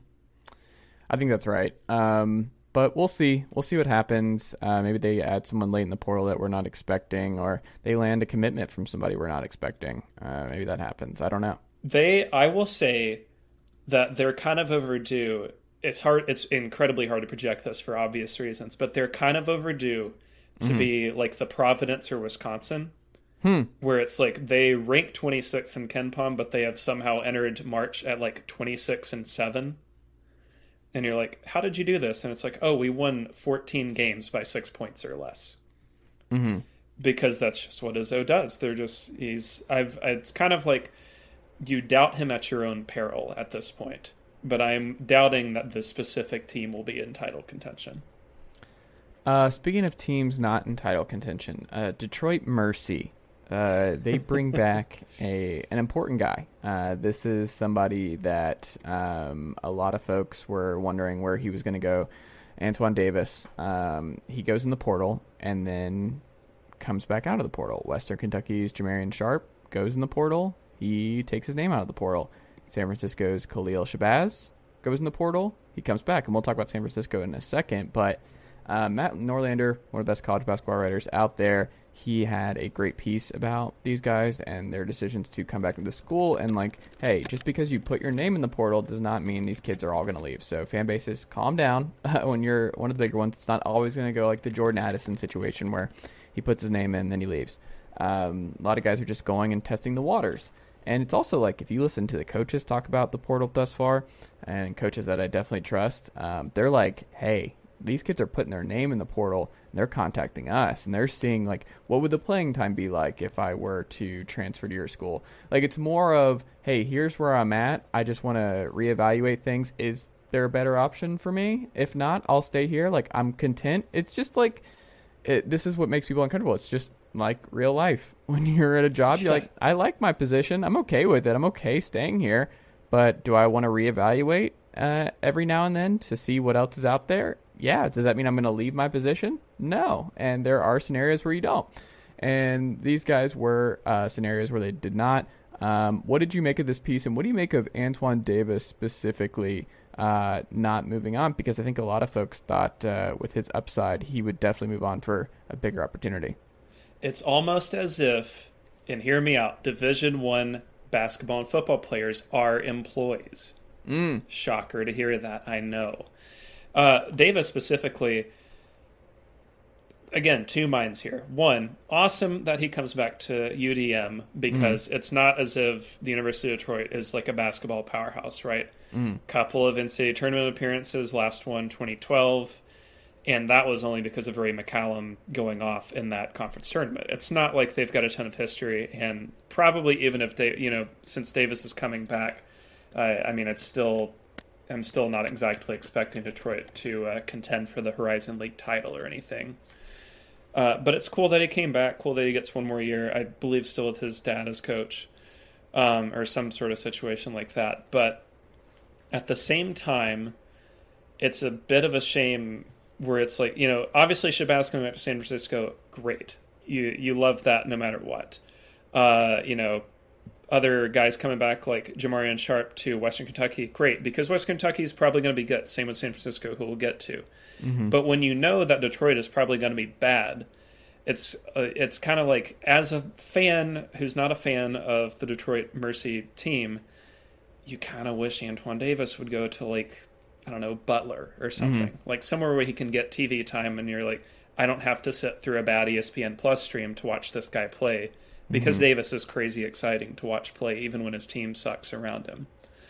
I think that's right. Um, but we'll see. We'll see what happens. Uh, maybe they add someone late in the portal that we're not expecting, or they land a commitment from somebody we're not expecting. Uh, maybe that happens. I don't know. They, I will say, that they're kind of overdue. It's hard. It's incredibly hard to project this for obvious reasons, but they're kind of overdue to mm-hmm. be like the Providence or Wisconsin, hmm. where it's like they rank twenty-sixth in KenPom, but they have somehow entered March at like twenty-six and seven. And you're like, how did you do this? And it's like, oh, we won fourteen games by six points or less. Mm-hmm. Because that's just what Izzo does. They're just, he's, I've, it's kind of like you doubt him at your own peril at this point. But I'm doubting that this specific team will be in title contention. Uh, speaking of teams not in title contention, uh, Detroit Mercy. Uh, they bring back a an important guy. Uh, this is somebody that um, a lot of folks were wondering where he was going to go. Antoine Davis. Um, he goes in the portal and then comes back out of the portal. Western Kentucky's Jamarian Sharp goes in the portal. He takes his name out of the portal. San Francisco's Khalil Shabazz goes in the portal. He comes back, and we'll talk about San Francisco in a second. But uh, Matt Norlander, one of the best college basketball writers out there, he had a great piece about these guys and their decisions to come back to the school. And like, hey, just because you put your name in the portal does not mean these kids are all going to leave. So fan bases, calm down. When you're one of the bigger ones, it's not always going to go like the Jordan Addison situation where he puts his name in and then he leaves. Um, a lot of guys are just going and testing the waters. And it's also like if you listen to the coaches talk about the portal thus far, and coaches that I definitely trust, um, they're like, hey, these kids are putting their name in the portal, and they're contacting us, and they're seeing, like, what would the playing time be like if I were to transfer to your school? Like, it's more of, hey, here's where I'm at. I just want to reevaluate things. Is there a better option for me? If not, I'll stay here. Like, I'm content. It's just like, it, this is what makes people uncomfortable. It's just like real life. When you're at a job, you're like, I like my position. I'm okay with it. I'm okay staying here. But do I want to reevaluate uh, every now and then to see what else is out there? Yeah. Does that mean I'm going to leave my position? No. And there are scenarios where you don't. And these guys were uh, scenarios where they did not. Um, what did you make of this piece? And what do you make of Antoine Davis specifically uh, not moving on? Because I think a lot of folks thought uh, with his upside, he would definitely move on for a bigger opportunity. It's almost as if, and hear me out, Division One basketball and football players are employees. Mm. Shocker to hear that, I know. Uh, Davis specifically, again, two minds here. One, awesome that he comes back to U D M because mm. it's not as if the University of Detroit is like a basketball powerhouse, right? Mm. Couple of N C double A tournament appearances, last one twenty twelve. And that was only because of Ray McCallum going off in that conference tournament. It's not like they've got a ton of history, and probably even if they, you know, since Davis is coming back, uh, I mean, it's still, I'm still not exactly expecting Detroit to uh, contend for the Horizon League title or anything. Uh, but it's cool that he came back. Cool that he gets one more year. I believe still with his dad as coach, um, or some sort of situation like that. But at the same time, it's a bit of a shame. Where it's like, you know, obviously Shabazz coming back to San Francisco, great. You you love that no matter what. Uh, you know, other guys coming back like Jamarian Sharp to Western Kentucky, great, because Western Kentucky is probably going to be good. Same with San Francisco, who we'll get to. Mm-hmm. But when you know that Detroit is probably going to be bad, it's uh, it's kind of like, as a fan who's not a fan of the Detroit Mercy team, you kind of wish Antoine Davis would go to, like, I don't know, Butler or something. Mm-hmm. Like somewhere where he can get T V time and you're like, I don't have to sit through a bad E S P N Plus stream to watch this guy play, because mm-hmm. Davis is crazy exciting to watch play even when his team sucks around him.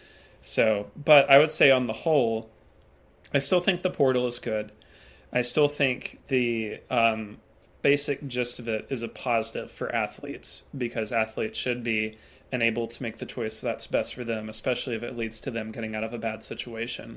So, but I would say on the whole, I still think the portal is good. I still think the um, basic gist of it is a positive for athletes, because athletes should be and able to make the choice that's best for them, especially if it leads to them getting out of a bad situation.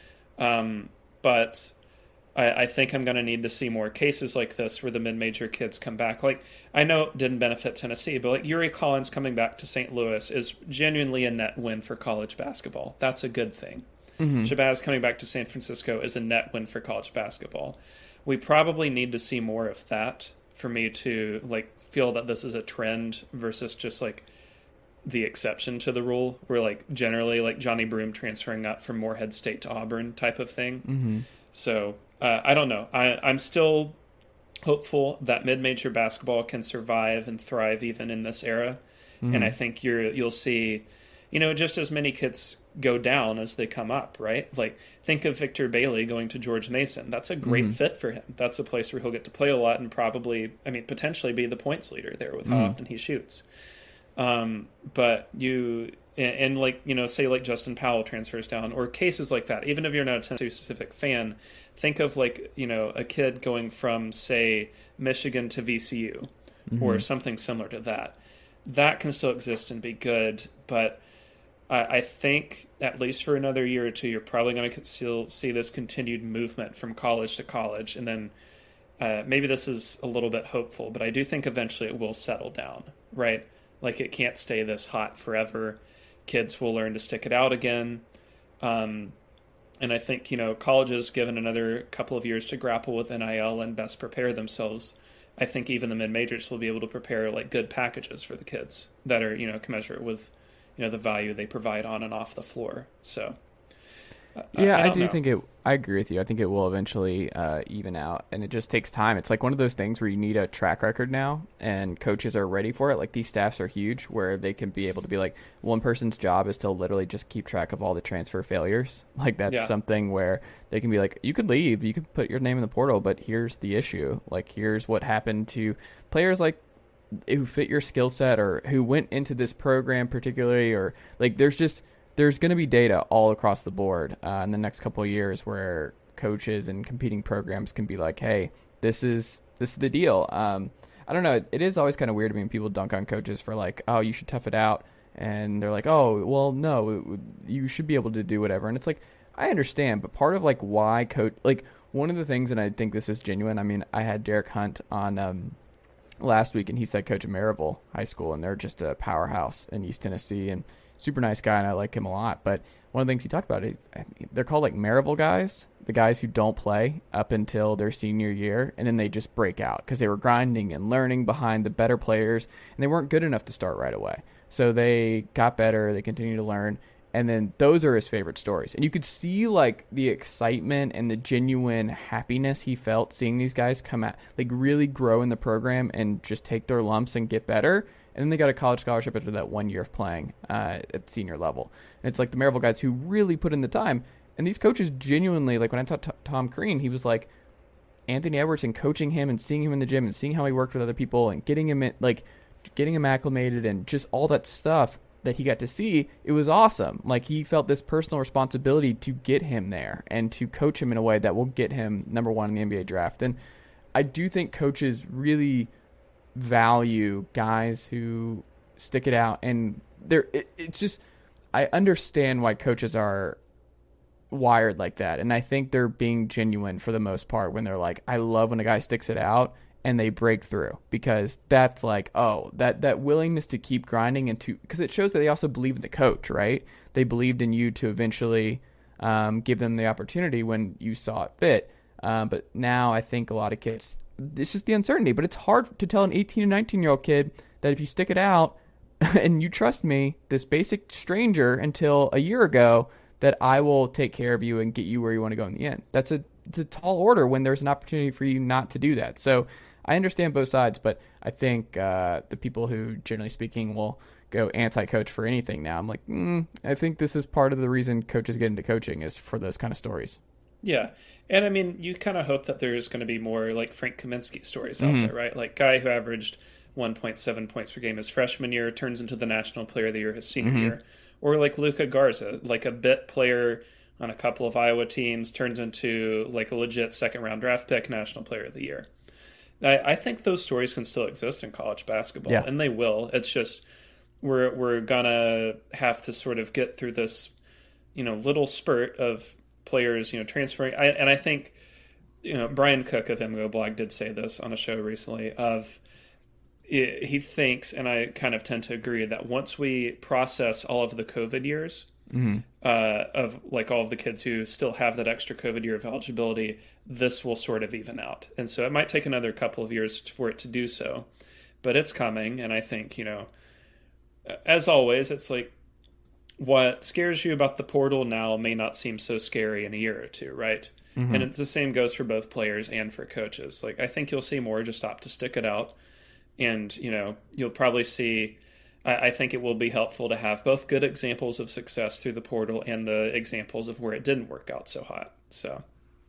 Um, but I, I think I'm going to need to see more cases like this where the mid-major kids come back. Like, I know it didn't benefit Tennessee, but like Yuri Collins coming back to Saint Louis is genuinely a net win for college basketball. That's a good thing. Mm-hmm. Shabazz coming back to San Francisco is a net win for college basketball. We probably need to see more of that for me to like feel that this is a trend versus just like the exception to the rule, where like generally like Johnny Broome transferring up from Morehead State to Auburn type of thing. Mm-hmm. So uh, I don't know. I, I'm still hopeful that mid-major basketball can survive and thrive even in this era. Mm-hmm. And I think you're you'll see, you know, just as many kids go down as they come up, right? Like, think of Victor Bailey going to George Mason. That's a great mm-hmm. fit for him. That's a place where he'll get to play a lot and probably, I mean, potentially be the points leader there with how mm-hmm. often he shoots. Um, but you, and, and like, you know, say like Justin Powell transfers down, or cases like that. Even if you're not a Tennessee-specific fan, think of like, you know, a kid going from, say, Michigan to V C U mm-hmm. or something similar to that. That can still exist and be good, but I, I think at least for another year or two, you're probably going to still see this continued movement from college to college, and then uh, maybe this is a little bit hopeful, but I do think eventually it will settle down, right? Like, it can't stay this hot forever. Kids will learn to stick it out again. Um, and I think, you know, colleges, given another couple of years to grapple with N I L and best prepare themselves, I think even the mid-majors will be able to prepare, like, good packages for the kids that are, you know, commensurate with, you know, the value they provide on and off the floor. So, uh, yeah, I, I do know. think it, I agree with you. I think it will eventually uh, even out, and it just takes time. It's like one of those things where you need a track record now, and coaches are ready for it. Like, these staffs are huge where they can be able to be like, one person's job is to literally just keep track of all the transfer failures. Like, that's Yeah. something where they can be like, you could leave, you could put your name in the portal, but here's the issue. Like, here's what happened to players like who fit your skill set or who went into this program particularly, or like, there's just, there's going to be data all across the board uh, in the next couple of years where coaches and competing programs can be like, hey, this is this is the deal. Um, I don't know. It is always kind of weird to me when people dunk on coaches for like, oh, you should tough it out. And they're like, oh, well, no, you should be able to do whatever. And it's like, I understand, but part of like why coach, like one of the things, and I think this is genuine. I mean, I had Derek Hunt on um, last week, and he's head coach at Maryville High School, and they're just a powerhouse in East Tennessee, and super nice guy, and I like him a lot. But one of the things he talked about is they're called like Maryville guys, the guys who don't play up until their senior year, and then they just break out because they were grinding and learning behind the better players, and they weren't good enough to start right away. So they got better, they continued to learn, and then those are his favorite stories. And you could see like the excitement and the genuine happiness he felt seeing these guys come out, like really grow in the program and just take their lumps and get better. And then they got a college scholarship after that one year of playing uh, at the senior level. And it's like the Maryville guys who really put in the time. And these coaches genuinely, like when I talked to Tom Crean, he was like, Anthony Edwards and coaching him and seeing him in the gym and seeing how he worked with other people and getting him in, like getting him acclimated and just all that stuff that he got to see, it was awesome. Like, he felt this personal responsibility to get him there and to coach him in a way that will get him number one in the N B A draft. And I do think coaches really value guys who stick it out, and they're it, it's just, I understand why coaches are wired like that, and I think they're being genuine for the most part when they're like, I love when a guy sticks it out and they break through, because that's like, oh, that that willingness to keep grinding, and to, because it shows that they also believe in the coach, right? They believed in you to eventually um, give them the opportunity when you saw it fit. Um, but now I think a lot of kids, it's just the uncertainty. But it's hard to tell an eighteen and nineteen year old kid that if you stick it out and you trust me, this basic stranger until a year ago, that I will take care of you and get you where you want to go in the end. That's a, it's a tall order when there's an opportunity for you not to do that. So I understand both sides, but I think uh, the people who, generally speaking, will go anti-coach for anything now, I'm like, mm, I think this is part of the reason coaches get into coaching, is for those kind of stories. Yeah. And I mean, you kind of hope that there's going to be more like Frank Kaminsky stories out Mm-hmm. there, right? Like, guy who averaged one point seven points per game his freshman year turns into the National Player of the Year his senior Mm-hmm. year. Or like Luka Garza, like a bit player on a couple of Iowa teams, turns into like a legit second round draft pick, National Player of the Year. I, I think those stories can still exist in college basketball, Yeah. and they will. It's just we're we're gonna have to sort of get through this, you know, little spurt of players, you know, transferring. I, and I think, you know, Brian Cook of M G O Blog did say this on a show recently. Of it, he thinks, and I kind of tend to agree, that once we process all of the COVID years, Mm-hmm. uh, of like all of the kids who still have that extra COVID year of eligibility, this will sort of even out. And so it might take another couple of years for it to do so, but it's coming. And I think, you know, as always, it's like what scares you about the portal now may not seem so scary in a year or two, right? Mm-hmm. And it's the same goes for both players and for coaches. Like, I think you'll see more just opt to stick it out. And, you know, you'll probably see I, I think it will be helpful to have both good examples of success through the portal and the examples of where it didn't work out so hot. So,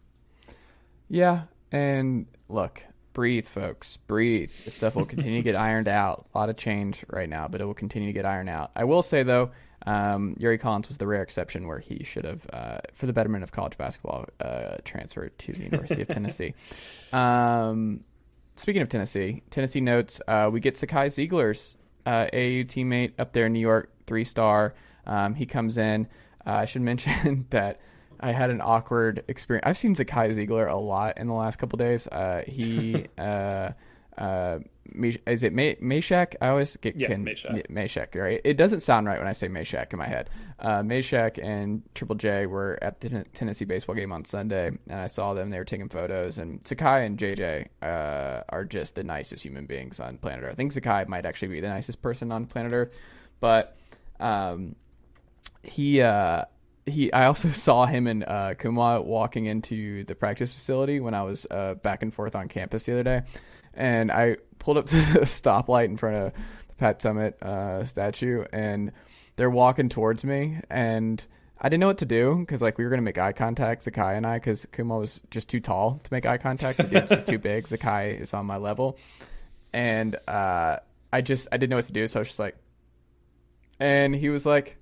yeah, and look, breathe, folks, breathe. This stuff will continue to get ironed out. A lot of change right now, but it will continue to get ironed out. I will say, though, um, Yuri Collins was the rare exception where he should have, uh, for the betterment of college basketball, uh, transferred to the University of Tennessee. Um, speaking of Tennessee, Tennessee notes, uh, we get Zakai Ziegler's uh, A A U teammate up there in New York, three-star. Um, he comes in. Uh, I should mention that I had an awkward experience. I've seen Zakai Ziegler a lot in the last couple days. Uh, he, uh, uh, is it May- Meshack? I always get yeah, can, Meshack. Meshack, right? It doesn't sound right when I say Meshack in my head. Uh, Meshack and Triple J were at the Ten- Tennessee baseball game on Sunday, and I saw them. They were taking photos, and Zakai and J J uh, are just the nicest human beings on planet Earth. I think Zakai might actually be the nicest person on planet Earth, but um, he. Uh, He, I also saw him and uh, Kumwa walking into the practice facility when I was uh, back and forth on campus the other day, and I pulled up to the stoplight in front of the Pat Summitt uh, statue, and they're walking towards me, and I didn't know what to do because like we were gonna make eye contact, Zakai and I, because Kumwa was just too tall to make eye contact. The dude's just too big. Zakai is on my level, and uh, I just I didn't know what to do, so I was just like, and he was like.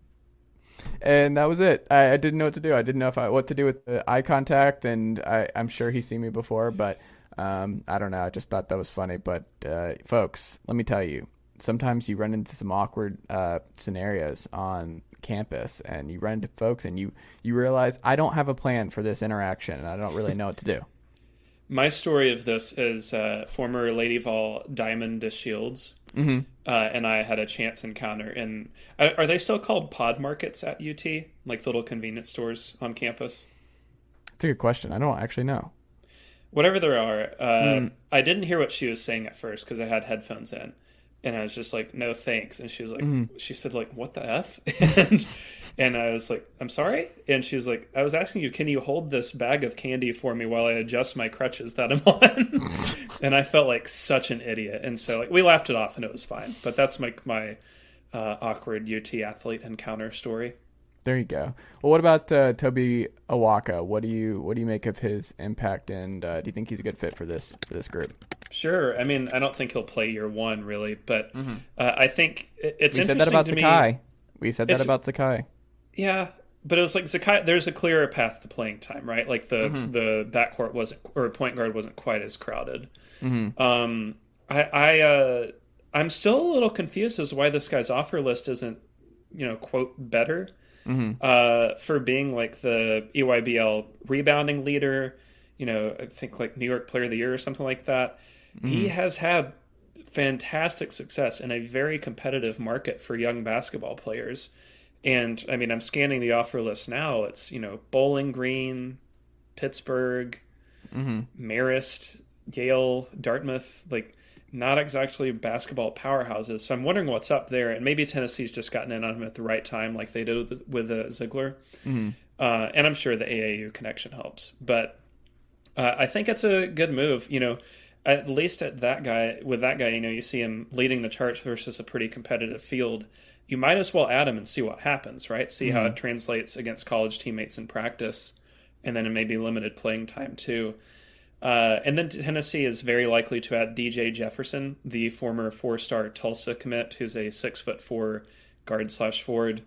And that was it. I, I didn't know what to do. I didn't know if I, what to do with the eye contact, and I, I'm sure he's seen me before, but um, I don't know. I just thought that was funny. But uh, folks, let me tell you, sometimes you run into some awkward uh, scenarios on campus, and you run into folks, and you, you realize I don't have a plan for this interaction, and I don't really know what to do. My story of this is uh, former Lady Vol Diamond DeShields, mm-hmm. uh, and I had a chance encounter. In are, are they still called pod markets at U T, like little convenience stores on campus? That's a good question. I don't actually know. Whatever there are, uh, Mm. I didn't hear what she was saying at first because I had headphones in, and I was just like, "No, thanks." And she was like, Mm. "She said like, what the f?" and and I was like, "I'm sorry." And she was like, "I was asking you, can you hold this bag of candy for me while I adjust my crutches that I'm on?" And I felt like such an idiot. And so like we laughed it off, and it was fine. But that's my my uh, awkward U T athlete encounter story. There you go. Well, what about uh, Toby Awaka? What do you what do you make of his impact, and uh, do you think he's a good fit for this for this group? Sure. I mean, I don't think he'll play year one really, but mm-hmm. uh, I think it's we interesting said that about to Zakai. me. We said that It's- about Zakai. Yeah, but it was like Zakai. There's a clearer path to playing time, right? Like the Mm-hmm. the backcourt wasn't, or point guard wasn't quite as crowded. Mm-hmm. Um, I I uh, I'm still a little confused as to why this guy's offer list isn't, you know, quote better. Mm-hmm. Uh, for being like the E Y B L rebounding leader, you know, I think like New York Player of the Year or something like that. Mm-hmm. He has had fantastic success in a very competitive market for young basketball players. And I mean, I'm scanning the offer list now. It's, you know, Bowling Green, Pittsburgh, Mm-hmm. Marist, Yale, Dartmouth, like not exactly basketball powerhouses. So I'm wondering what's up there. And maybe Tennessee's just gotten in on him at the right time, like they did with, with uh, Ziegler. Mm-hmm. Uh, and I'm sure the A A U connection helps. But uh, I think it's a good move. You know, at least at that guy, with that guy, you know, you see him leading the charts versus a pretty competitive field. You might as well add him and see what happens, right? See mm-hmm. how it translates against college teammates in practice, and then it may be limited playing time too. Uh, and then Tennessee is very likely to add D J Jefferson, the former four-star Tulsa commit, who's a six-foot-four guard slash forward.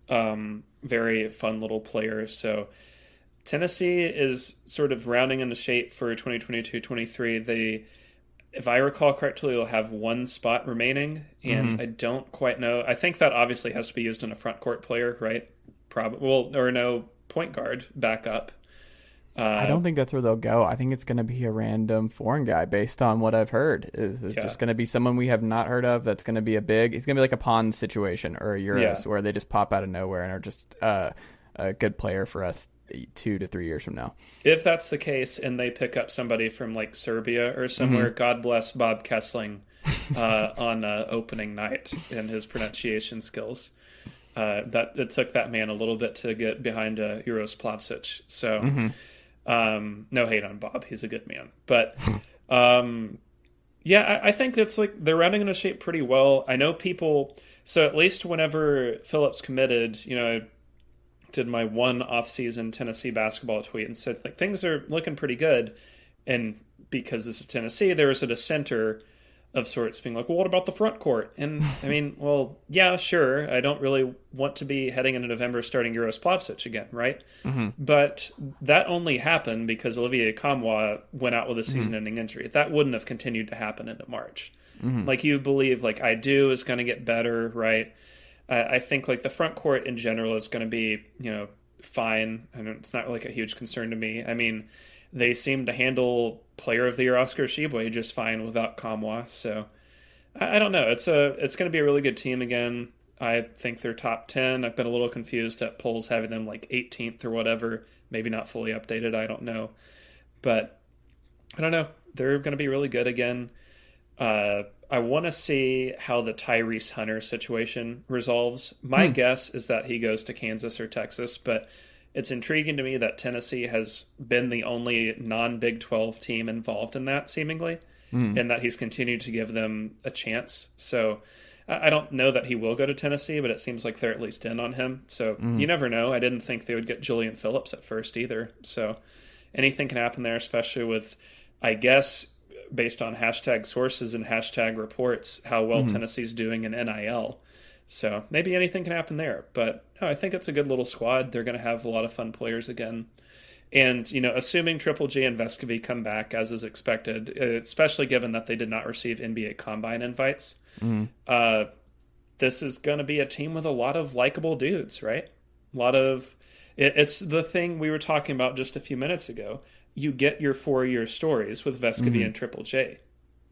Um, very fun little player. So Tennessee is sort of rounding into shape for twenty twenty-two twenty-three. They, if I recall correctly, will have one spot remaining, and mm-hmm. I don't quite know. I think that obviously has to be used in a front court player, right? Probably, well, or no point guard backup. Uh, I don't think that's where they'll go. I think it's going to be a random foreign guy based on what I've heard. It's, it's yeah. just going to be someone we have not heard of that's going to be a big... It's going to be like a Pond situation or a Euros yeah. where they just pop out of nowhere and are just uh, a good player for us two to three years from now. If that's the case and they pick up somebody from like Serbia or somewhere, mm-hmm. God bless Bob Kessling uh, on uh, opening night and his pronunciation skills. Uh, that it took that man a little bit to get behind uh, Uros Plavsic. So... Mm-hmm. Um, no hate on Bob. He's a good man. But um, Yeah, I, I think that's like they're rounding into shape pretty well. I know people, so at least whenever Phillips committed, you know, I did my one off-season Tennessee basketball tweet and said like things are looking pretty good, and because this is Tennessee, there was a dissenter of sorts being like, well, what about the front court? And I mean, well, yeah, sure. I don't really want to be heading into November starting Uros Plavsic again, right? Mm-hmm. But that only happened because Olivier Kamwa went out with a season-ending mm-hmm. injury. That wouldn't have continued to happen into March. Mm-hmm. Like you believe, like I do is going to get better, right? Uh, I think like the front court in general is going to be, you know, fine. And it's not like a huge concern to me. I mean, they seem to handle Player of the Year Oscar Tshiebwe just fine without Kamwa. So I, I don't know. It's a it's going to be a really good team again. I think they're top ten. I've been a little confused at polls having them like eighteenth or whatever. Maybe not fully updated. I don't know. But I don't know. They're going to be really good again. Uh, I want to see how the Tyrese Hunter situation resolves. My hmm. guess is that he goes to Kansas or Texas, but it's intriguing to me that Tennessee has been the only non-Big twelve team involved in that, seemingly, mm. and that he's continued to give them a chance. So I don't know that he will go to Tennessee, but it seems like they're at least in on him. So mm. you never know. I didn't think they would get Julian Phillips at first either. So anything can happen there, especially with, I guess, based on hashtag sources and hashtag reports, how well mm. Tennessee's doing in N I L. So maybe anything can happen there. But no, I think it's a good little squad. They're going to have a lot of fun players again. And, you know, assuming Triple J and Vescovy come back as is expected, especially given that they did not receive N B A Combine invites, mm. uh, this is going to be a team with a lot of likable dudes, right? A lot of it, it's the thing we were talking about just a few minutes ago. You get your four-year stories with Vescovy mm. and Triple J.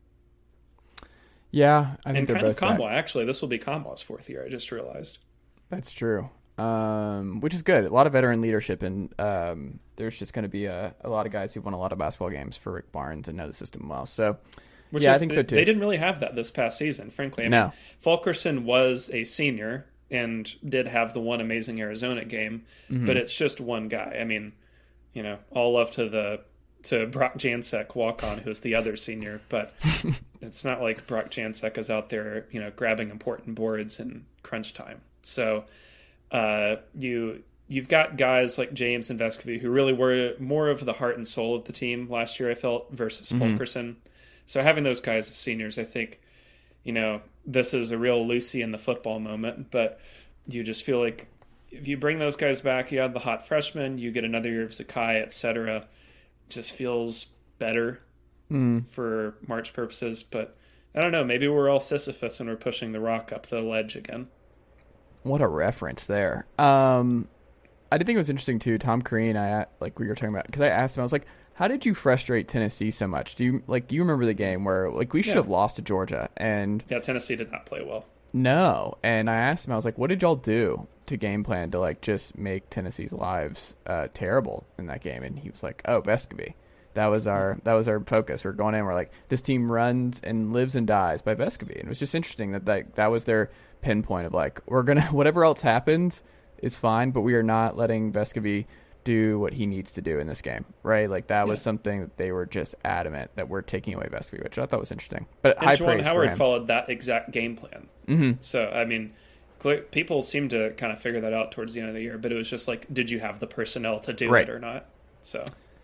Yeah, I think and they're kind of both Kamwa. back. Actually, this will be Kamwa's fourth year. I just realized. That's true, um, which is good. A lot of veteran leadership, and um, there's just going to be a, a lot of guys who won a lot of basketball games for Rick Barnes and know the system well. So, which yeah, is, I think so too. They didn't really have that this past season, frankly. I no, mean, Fulkerson was a senior and did have the one amazing Arizona game, mm-hmm. but it's just one guy. I mean, you know, all love to the. to Brock Jansek walk-on, who's the other senior, but it's not like Brock Jansek is out there, you know, grabbing important boards in crunch time. So uh, you, you've got guys like James and Vescovy who really were more of the heart and soul of the team last year, I felt, versus mm-hmm. Fulkerson. So having those guys as seniors, I think, you know, this is a real Lucy in the football moment, but you just feel like if you bring those guys back, you have the hot freshmen, you get another year of Zakai, et cetera, just feels better mm. for March purposes. But I don't know, maybe we're all Sisyphus and we're pushing the rock up the ledge again. What a reference there. Um, I did think it was interesting too. Tom Crean, I like we were talking about, because I asked him, I was like, how did you frustrate Tennessee so much? Do you like, you remember the game where like we should yeah. have lost to Georgia? And yeah, Tennessee did not play well. No. And I asked him, I was like, what did y'all do to game plan to like just make Tennessee's lives uh, terrible in that game? And he was like, oh, Vescovy. That was our that was our focus. We're going in, we're like, this team runs and lives and dies by Vescovy. And it was just interesting that that, that was their pinpoint of like, we're going to, whatever else happens is fine, but we are not letting Vescovy do what he needs to do in this game, right? Like that yeah. was something that they were just adamant that we're taking away Vescovy, which I thought was interesting. But and high Juwan praise Howard for him. followed that exact game plan. Mm-hmm. So, I mean, people seem to kind of figure that out towards the end of the year, but it was just like, did you have the personnel to do right. it or not? So,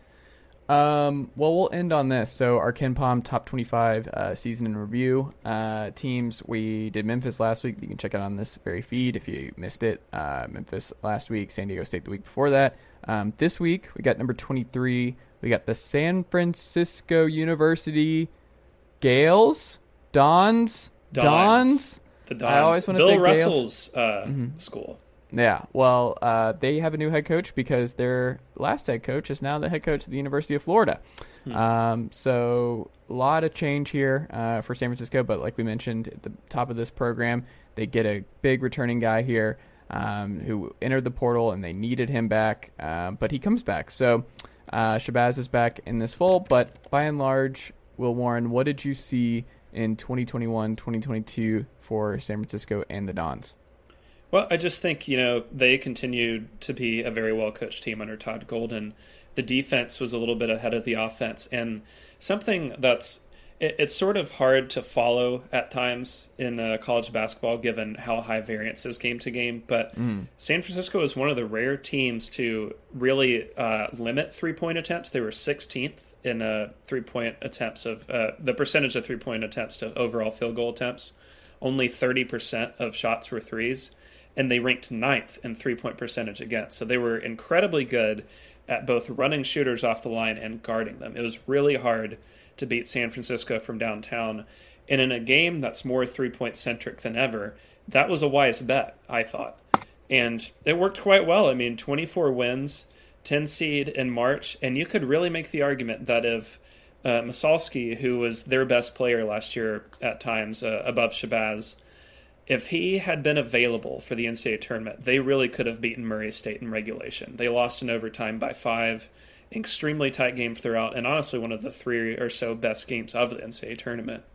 um, well, we'll end on this. So, our KenPom top twenty-five uh, season in review uh, teams. We did Memphis last week. You can check it on this very feed if you missed it. Uh, Memphis last week, San Diego State the week before that. Um, this week, we got number twenty-three. We got the San Francisco University Gales, Dons, Dons. Dons. The Dons. I always want to Bill say Russell's Gales. Uh, mm-hmm. school. Yeah, well, uh, they have a new head coach because their last head coach is now the head coach of the University of Florida. Hmm. Um, so a lot of change here uh, for San Francisco, but like we mentioned at the top of this program, they get a big returning guy here um, who entered the portal, and they needed him back, uh, but he comes back. So uh, Shabazz is back in this fold, but by and large, Will Warren, what did you see in twenty twenty-one, twenty twenty-two for San Francisco and the Dons? Well, I just think, you know, they continued to be a very well-coached team under Todd Golden. The defense was a little bit ahead of the offense. And something that's it, it's sort of hard to follow at times in uh, college basketball, given how high variance is game to game. But mm. San Francisco is one of the rare teams to really uh, limit three-point attempts. They were sixteenth in uh, three-point attempts of uh, the percentage of three-point attempts to overall field goal attempts. Only thirty percent of shots were threes, and they ranked ninth in three-point percentage against. So they were incredibly good at both running shooters off the line and guarding them. It was really hard to beat San Francisco from downtown. And in a game that's more three-point centric than ever, that was a wise bet, I thought. And it worked quite well. I mean, twenty-four wins, ten seed in March, and you could really make the argument that if uh, Masalski, who was their best player last year at times, uh, above Shabazz, if he had been available for the N C double A tournament, they really could have beaten Murray State in regulation. They lost in overtime by five. Extremely tight game throughout, and honestly one of the three or so best games of the N C double A tournament.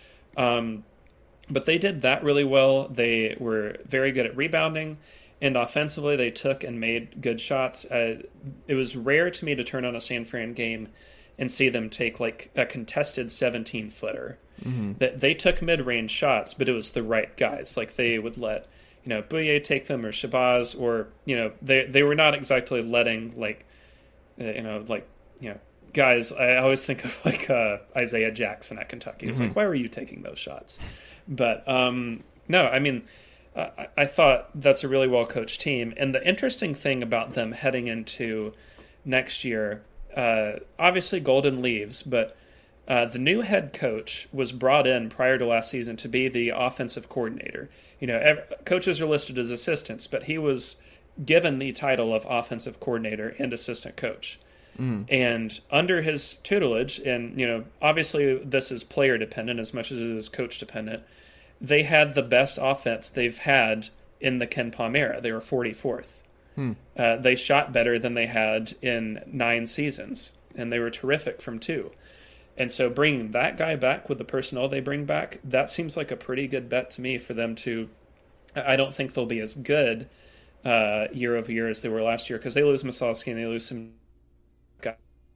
Um, but they did that really well. They were very good at rebounding, and offensively they took and made good shots. Uh, it was rare to me to turn on a San Fran game and see them take like a contested seventeen-footer. Mm-hmm. That they took mid-range shots, but it was the right guys. Like they would let, you know, Bouye take them or Shabazz, or, you know, they they were not exactly letting like, uh, you know, like, you know, guys. I always think of like uh, Isaiah Jackson at Kentucky. It's mm-hmm. like, why were you taking those shots? But um, no, I mean, uh, I, I thought that's a really well coached team, and the interesting thing about them heading into next year, uh, obviously Golden leaves, but Uh, the new head coach was brought in prior to last season to be the offensive coordinator. You know, ev- coaches are listed as assistants, but he was given the title of offensive coordinator and assistant coach. Mm. And under his tutelage, and, you know, obviously this is player dependent as much as it is coach dependent, they had the best offense they've had in the Ken Palm era. They were forty-fourth. Hmm. Uh, they shot better than they had in nine seasons, and they were terrific from two. And so bringing that guy back with the personnel they bring back, that seems like a pretty good bet to me for them to – I don't think they'll be as good uh, year over year as they were last year, because they lose Masalski and they lose some guys.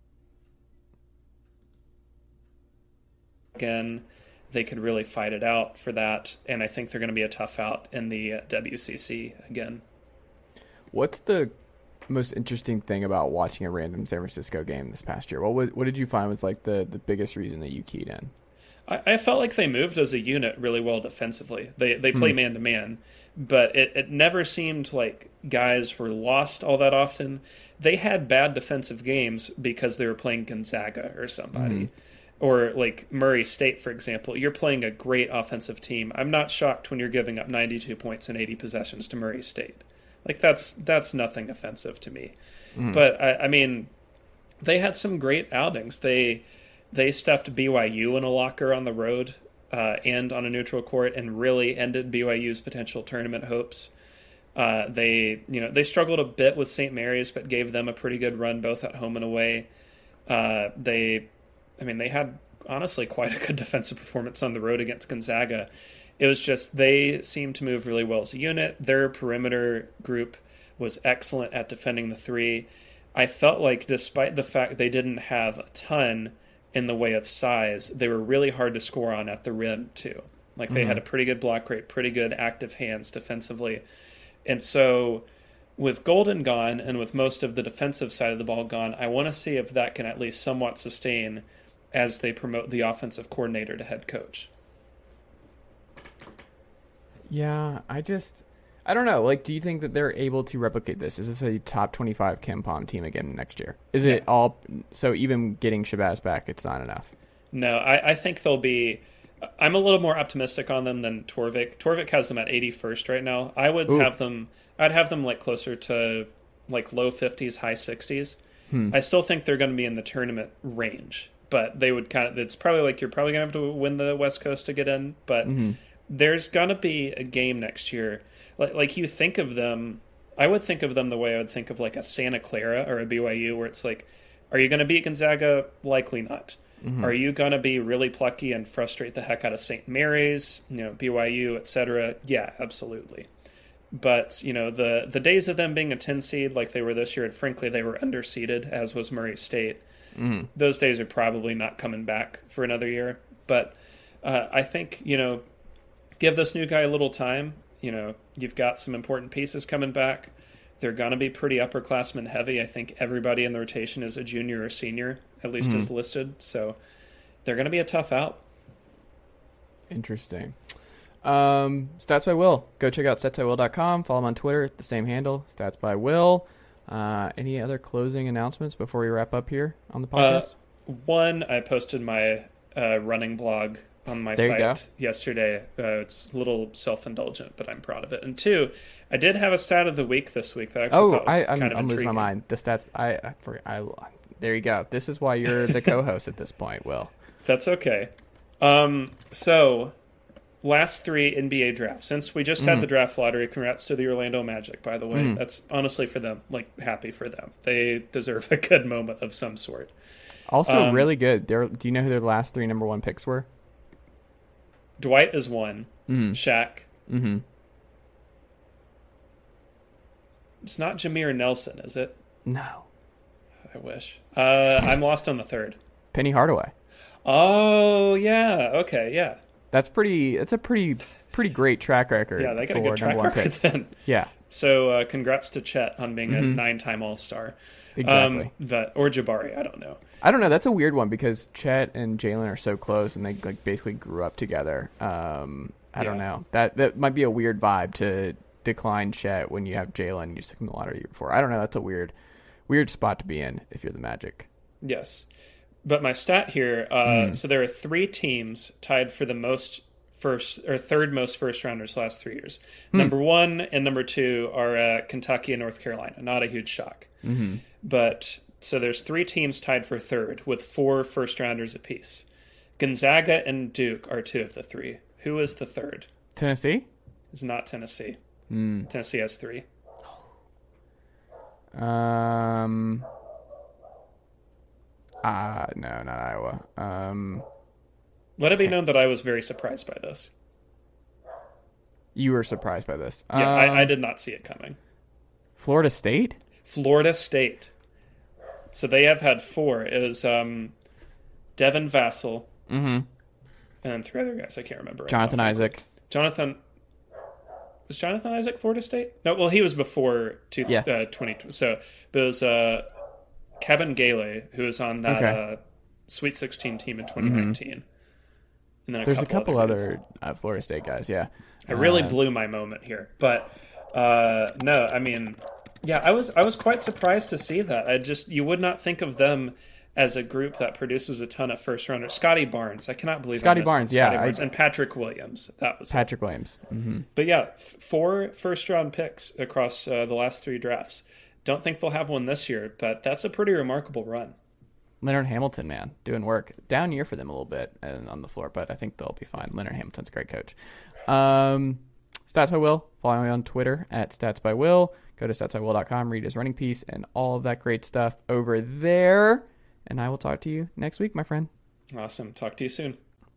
Again, they could really fight it out for that, and I think they're going to be a tough out in the uh, W C C again. What's the most interesting thing about watching a random San Francisco game this past year? What was, what did you find was like the, the biggest reason that you keyed in? I, I felt like they moved as a unit really well defensively. They they play man to man, but it, it never seemed like guys were lost all that often. They had bad defensive games because they were playing Gonzaga or somebody. Mm. Or like Murray State, for example. You're playing a great offensive team. I'm not shocked when you're giving up ninety-two points in eighty possessions to Murray State. Like, that's that's nothing offensive to me. Mm. But, I, I mean, they had some great outings. They they stuffed B Y U in a locker on the road uh, and on a neutral court and really ended B Y U's potential tournament hopes. Uh, they, you know, they struggled a bit with Saint Mary's, but gave them a pretty good run both at home and away. Uh, they, I mean, they had, honestly, quite a good defensive performance on the road against Gonzaga. It was just they seemed to move really well as a unit. Their perimeter group was excellent at defending the three. I felt like despite the fact they didn't have a ton in the way of size, they were really hard to score on at the rim too. Like they mm-hmm. had a pretty good block rate, pretty good active hands defensively. And so with Golden gone and with most of the defensive side of the ball gone, I want to see if that can at least somewhat sustain as they promote the offensive coordinator to head coach. Yeah, I just, I don't know. Like, do you think that they're able to replicate this? Is this a top twenty-five Ken Palm team again next year? Is yeah. it all, so even getting Shabazz back, it's not enough? No, I, I think they'll be, I'm a little more optimistic on them than Torvik. Torvik has them at eighty-first right now. I would Ooh. have them, I'd have them like closer to like low fifties, high sixties. Hmm. I still think they're going to be in the tournament range, but they would kind of, it's probably like you're probably going to have to win the West Coast to get in, but mm-hmm. there's going to be a game next year. Like, like you think of them, I would think of them the way I would think of like a Santa Clara or a B Y U, where it's like, are you going to beat Gonzaga? Likely not. Mm-hmm. Are you going to be really plucky and frustrate the heck out of Saint Mary's, you know, B Y U, et cetera? Yeah, absolutely. But, you know, the, the days of them being a ten seed like they were this year, and frankly, they were underseeded, as was Murray State, mm-hmm. those days are probably not coming back for another year. But uh, I think, you know, give this new guy a little time. You know, you've got some important pieces coming back. They're going to be pretty upperclassmen heavy. I think everybody in the rotation is a junior or senior, at least mm-hmm. as listed. So they're going to be a tough out. Interesting. Um, Stats by Will. Go check out stats by will dot com. Follow him on Twitter at the same handle, Stats by Will. Uh, any other closing announcements before we wrap up here on the podcast? Uh, one, I posted my uh, running blog on my there site yesterday. Uh, it's a little self-indulgent, but I'm proud of it. And two, I did have a stat of the week this week that I actually oh, thought was I, I'm, kind of I'm losing my mind. The stats, I, I, forget, I, there you go. This is why you're the co-host at this point, Will. That's okay. Um, so, last three N B A drafts. Since we just had mm. the draft lottery, congrats to the Orlando Magic, by the way. Mm. That's honestly for them, like, happy for them. They deserve a good moment of some sort. Also, um, really good. They're, do you know who their last three number one picks were? Dwight is one. Mm. Shaq. Mm-hmm. It's not Jameer Nelson, is it? No. I wish. Uh, I'm lost on the third. Penny Hardaway. Oh, yeah. Okay, yeah. That's pretty. It's a pretty pretty great track record. Yeah, they got a good track record then. Yeah. So uh, congrats to Chet on being mm-hmm. a nine-time All-Star. Exactly. Um, but, or Jabari, I don't know. I don't know. That's a weird one because Chet and Jalen are so close and they like basically grew up together. Um, I yeah. don't know. That that might be a weird vibe to decline Chet when you have Jalen. You took him the lottery year before. I don't know. That's a weird weird spot to be in if you're the Magic. Yes. But my stat here, uh, mm. so there are three teams tied for the most first or third most first rounders the last three years. Mm. Number one and number two are uh, Kentucky and North Carolina. Not a huge shock. Mm-hmm. But so there's three teams tied for third with four first rounders apiece. Gonzaga and Duke are two of the three. Who is the third? Tennessee? It's not Tennessee. Mm. Tennessee has three. Um... Uh, no, not Iowa. Um, Let it be known that I was very surprised by this. You were surprised by this? Yeah, um, I, I did not see it coming. Florida State? Florida State. So they have had four. It was um, Devin Vassell. Mm-hmm. And three other guys. I can't remember. Right Jonathan now. Isaac. Jonathan... Was Jonathan Isaac Florida State? No, well, he was before two, yeah. uh, twenty. So it was... Uh, Kevin Gale, who was on that okay. uh, Sweet sixteen team in twenty nineteen. Mm-hmm. And then a There's couple a couple other, other uh, Florida State guys, yeah. I really uh, blew my moment here. But, uh, no, I mean, yeah, I was I was quite surprised to see that. I just, you would not think of them as a group that produces a ton of first rounders. Scotty Barnes, I cannot believe Scotty I Barnes, Scotty yeah. Barnes. I, and Patrick Williams. That was Patrick it. Williams. Mm-hmm. But yeah, f- four first round picks across uh, the last three drafts. Don't think they'll have one this year, but that's a pretty remarkable run. Leonard Hamilton, man, doing work. Down year for them a little bit and on the floor, but I think they'll be fine. Leonard Hamilton's a great coach. Um, Stats by Will. Follow me on Twitter at Stats by Will. Go to stats by will dot com, read his running piece, and all of that great stuff over there. And I will talk to you next week, my friend. Awesome. Talk to you soon.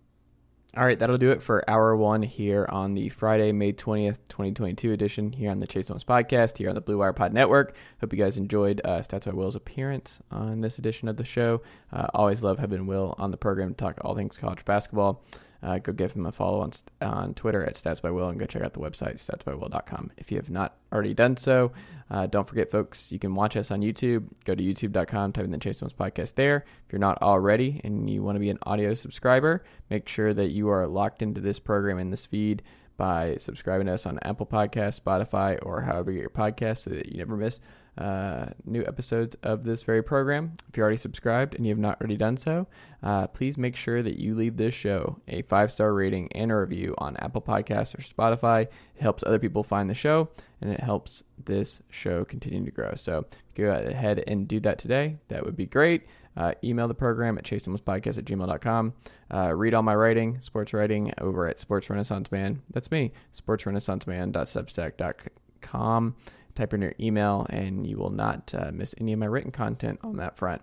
All right, that'll do it for hour one here on the Friday, May twentieth, twenty twenty-two edition here on the Chase Thomas Podcast, here on the Blue Wire Pod Network. Hope you guys enjoyed uh, Stats by Will's appearance on this edition of the show. Uh, always love having Will on the program to talk all things college basketball. Uh, go give him a follow on on Twitter at Stats by Will and go check out the website, stats by will dot com. If you have not already done so, uh, don't forget, folks, you can watch us on YouTube. Go to youtube dot com, type in the Chase Thomas Podcast there. If you're not already and you want to be an audio subscriber, make sure that you are locked into this program and this feed by subscribing to us on Apple Podcasts, Spotify, or however you get your podcasts so that you never miss uh, new episodes of this very program. If you're already subscribed and you have not already done so, uh, please make sure that you leave this show a five-star rating and a review on Apple Podcasts or Spotify. It helps other people find the show, and it helps this show continue to grow. So go ahead and do that today. That would be great. Uh, email the program at chase thomas podcast at gmail dot com. Uh, read all my writing, sports writing, over at Sports Renaissance Man. That's me, sports renaissance man dot substack dot com. Type in your email, and you will not uh, miss any of my written content on that front.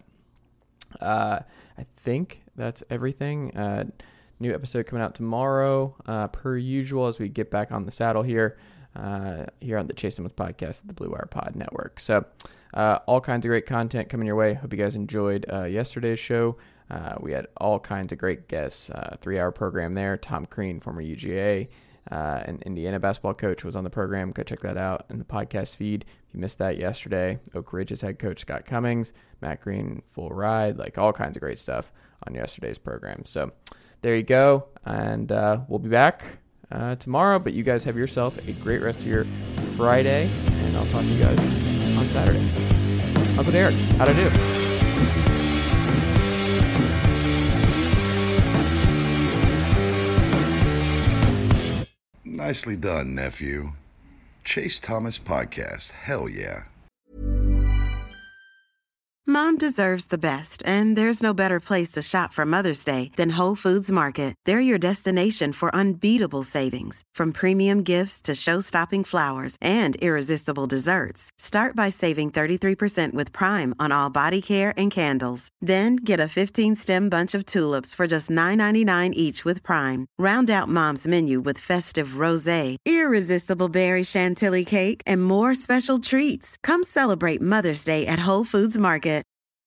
Uh, I think that's everything. Uh, new episode coming out tomorrow, uh, per usual, as we get back on the saddle here, uh, here on the Chase Thomas Podcast at the Blue Wire Pod Network. So uh, all kinds of great content coming your way. Hope you guys enjoyed uh, yesterday's show. Uh, we had all kinds of great guests. Uh, three-hour program there. Tom Crean, former U G A, uh, an Indiana basketball coach, was on the program. Go check that out in the podcast feed. If you missed that yesterday, Oak Ridge's head coach Scott Cummings, Matt Green, full ride, like all kinds of great stuff on yesterday's program. So there you go, and uh, we'll be back uh, tomorrow. But you guys have yourself a great rest of your Friday, and I'll talk to you guys on Saturday. Uncle Derek, how'd I do? Nicely done, nephew. Chase Thomas Podcast. Hell yeah. Mom deserves the best, and there's no better place to shop for Mother's Day than Whole Foods Market. They're your destination for unbeatable savings, from premium gifts to show-stopping flowers and irresistible desserts. Start by saving thirty-three percent with Prime on all body care and candles. Then get a fifteen-stem bunch of tulips for just nine ninety-nine each with Prime. Round out Mom's menu with festive rosé, irresistible berry chantilly cake, and more special treats. Come celebrate Mother's Day at Whole Foods Market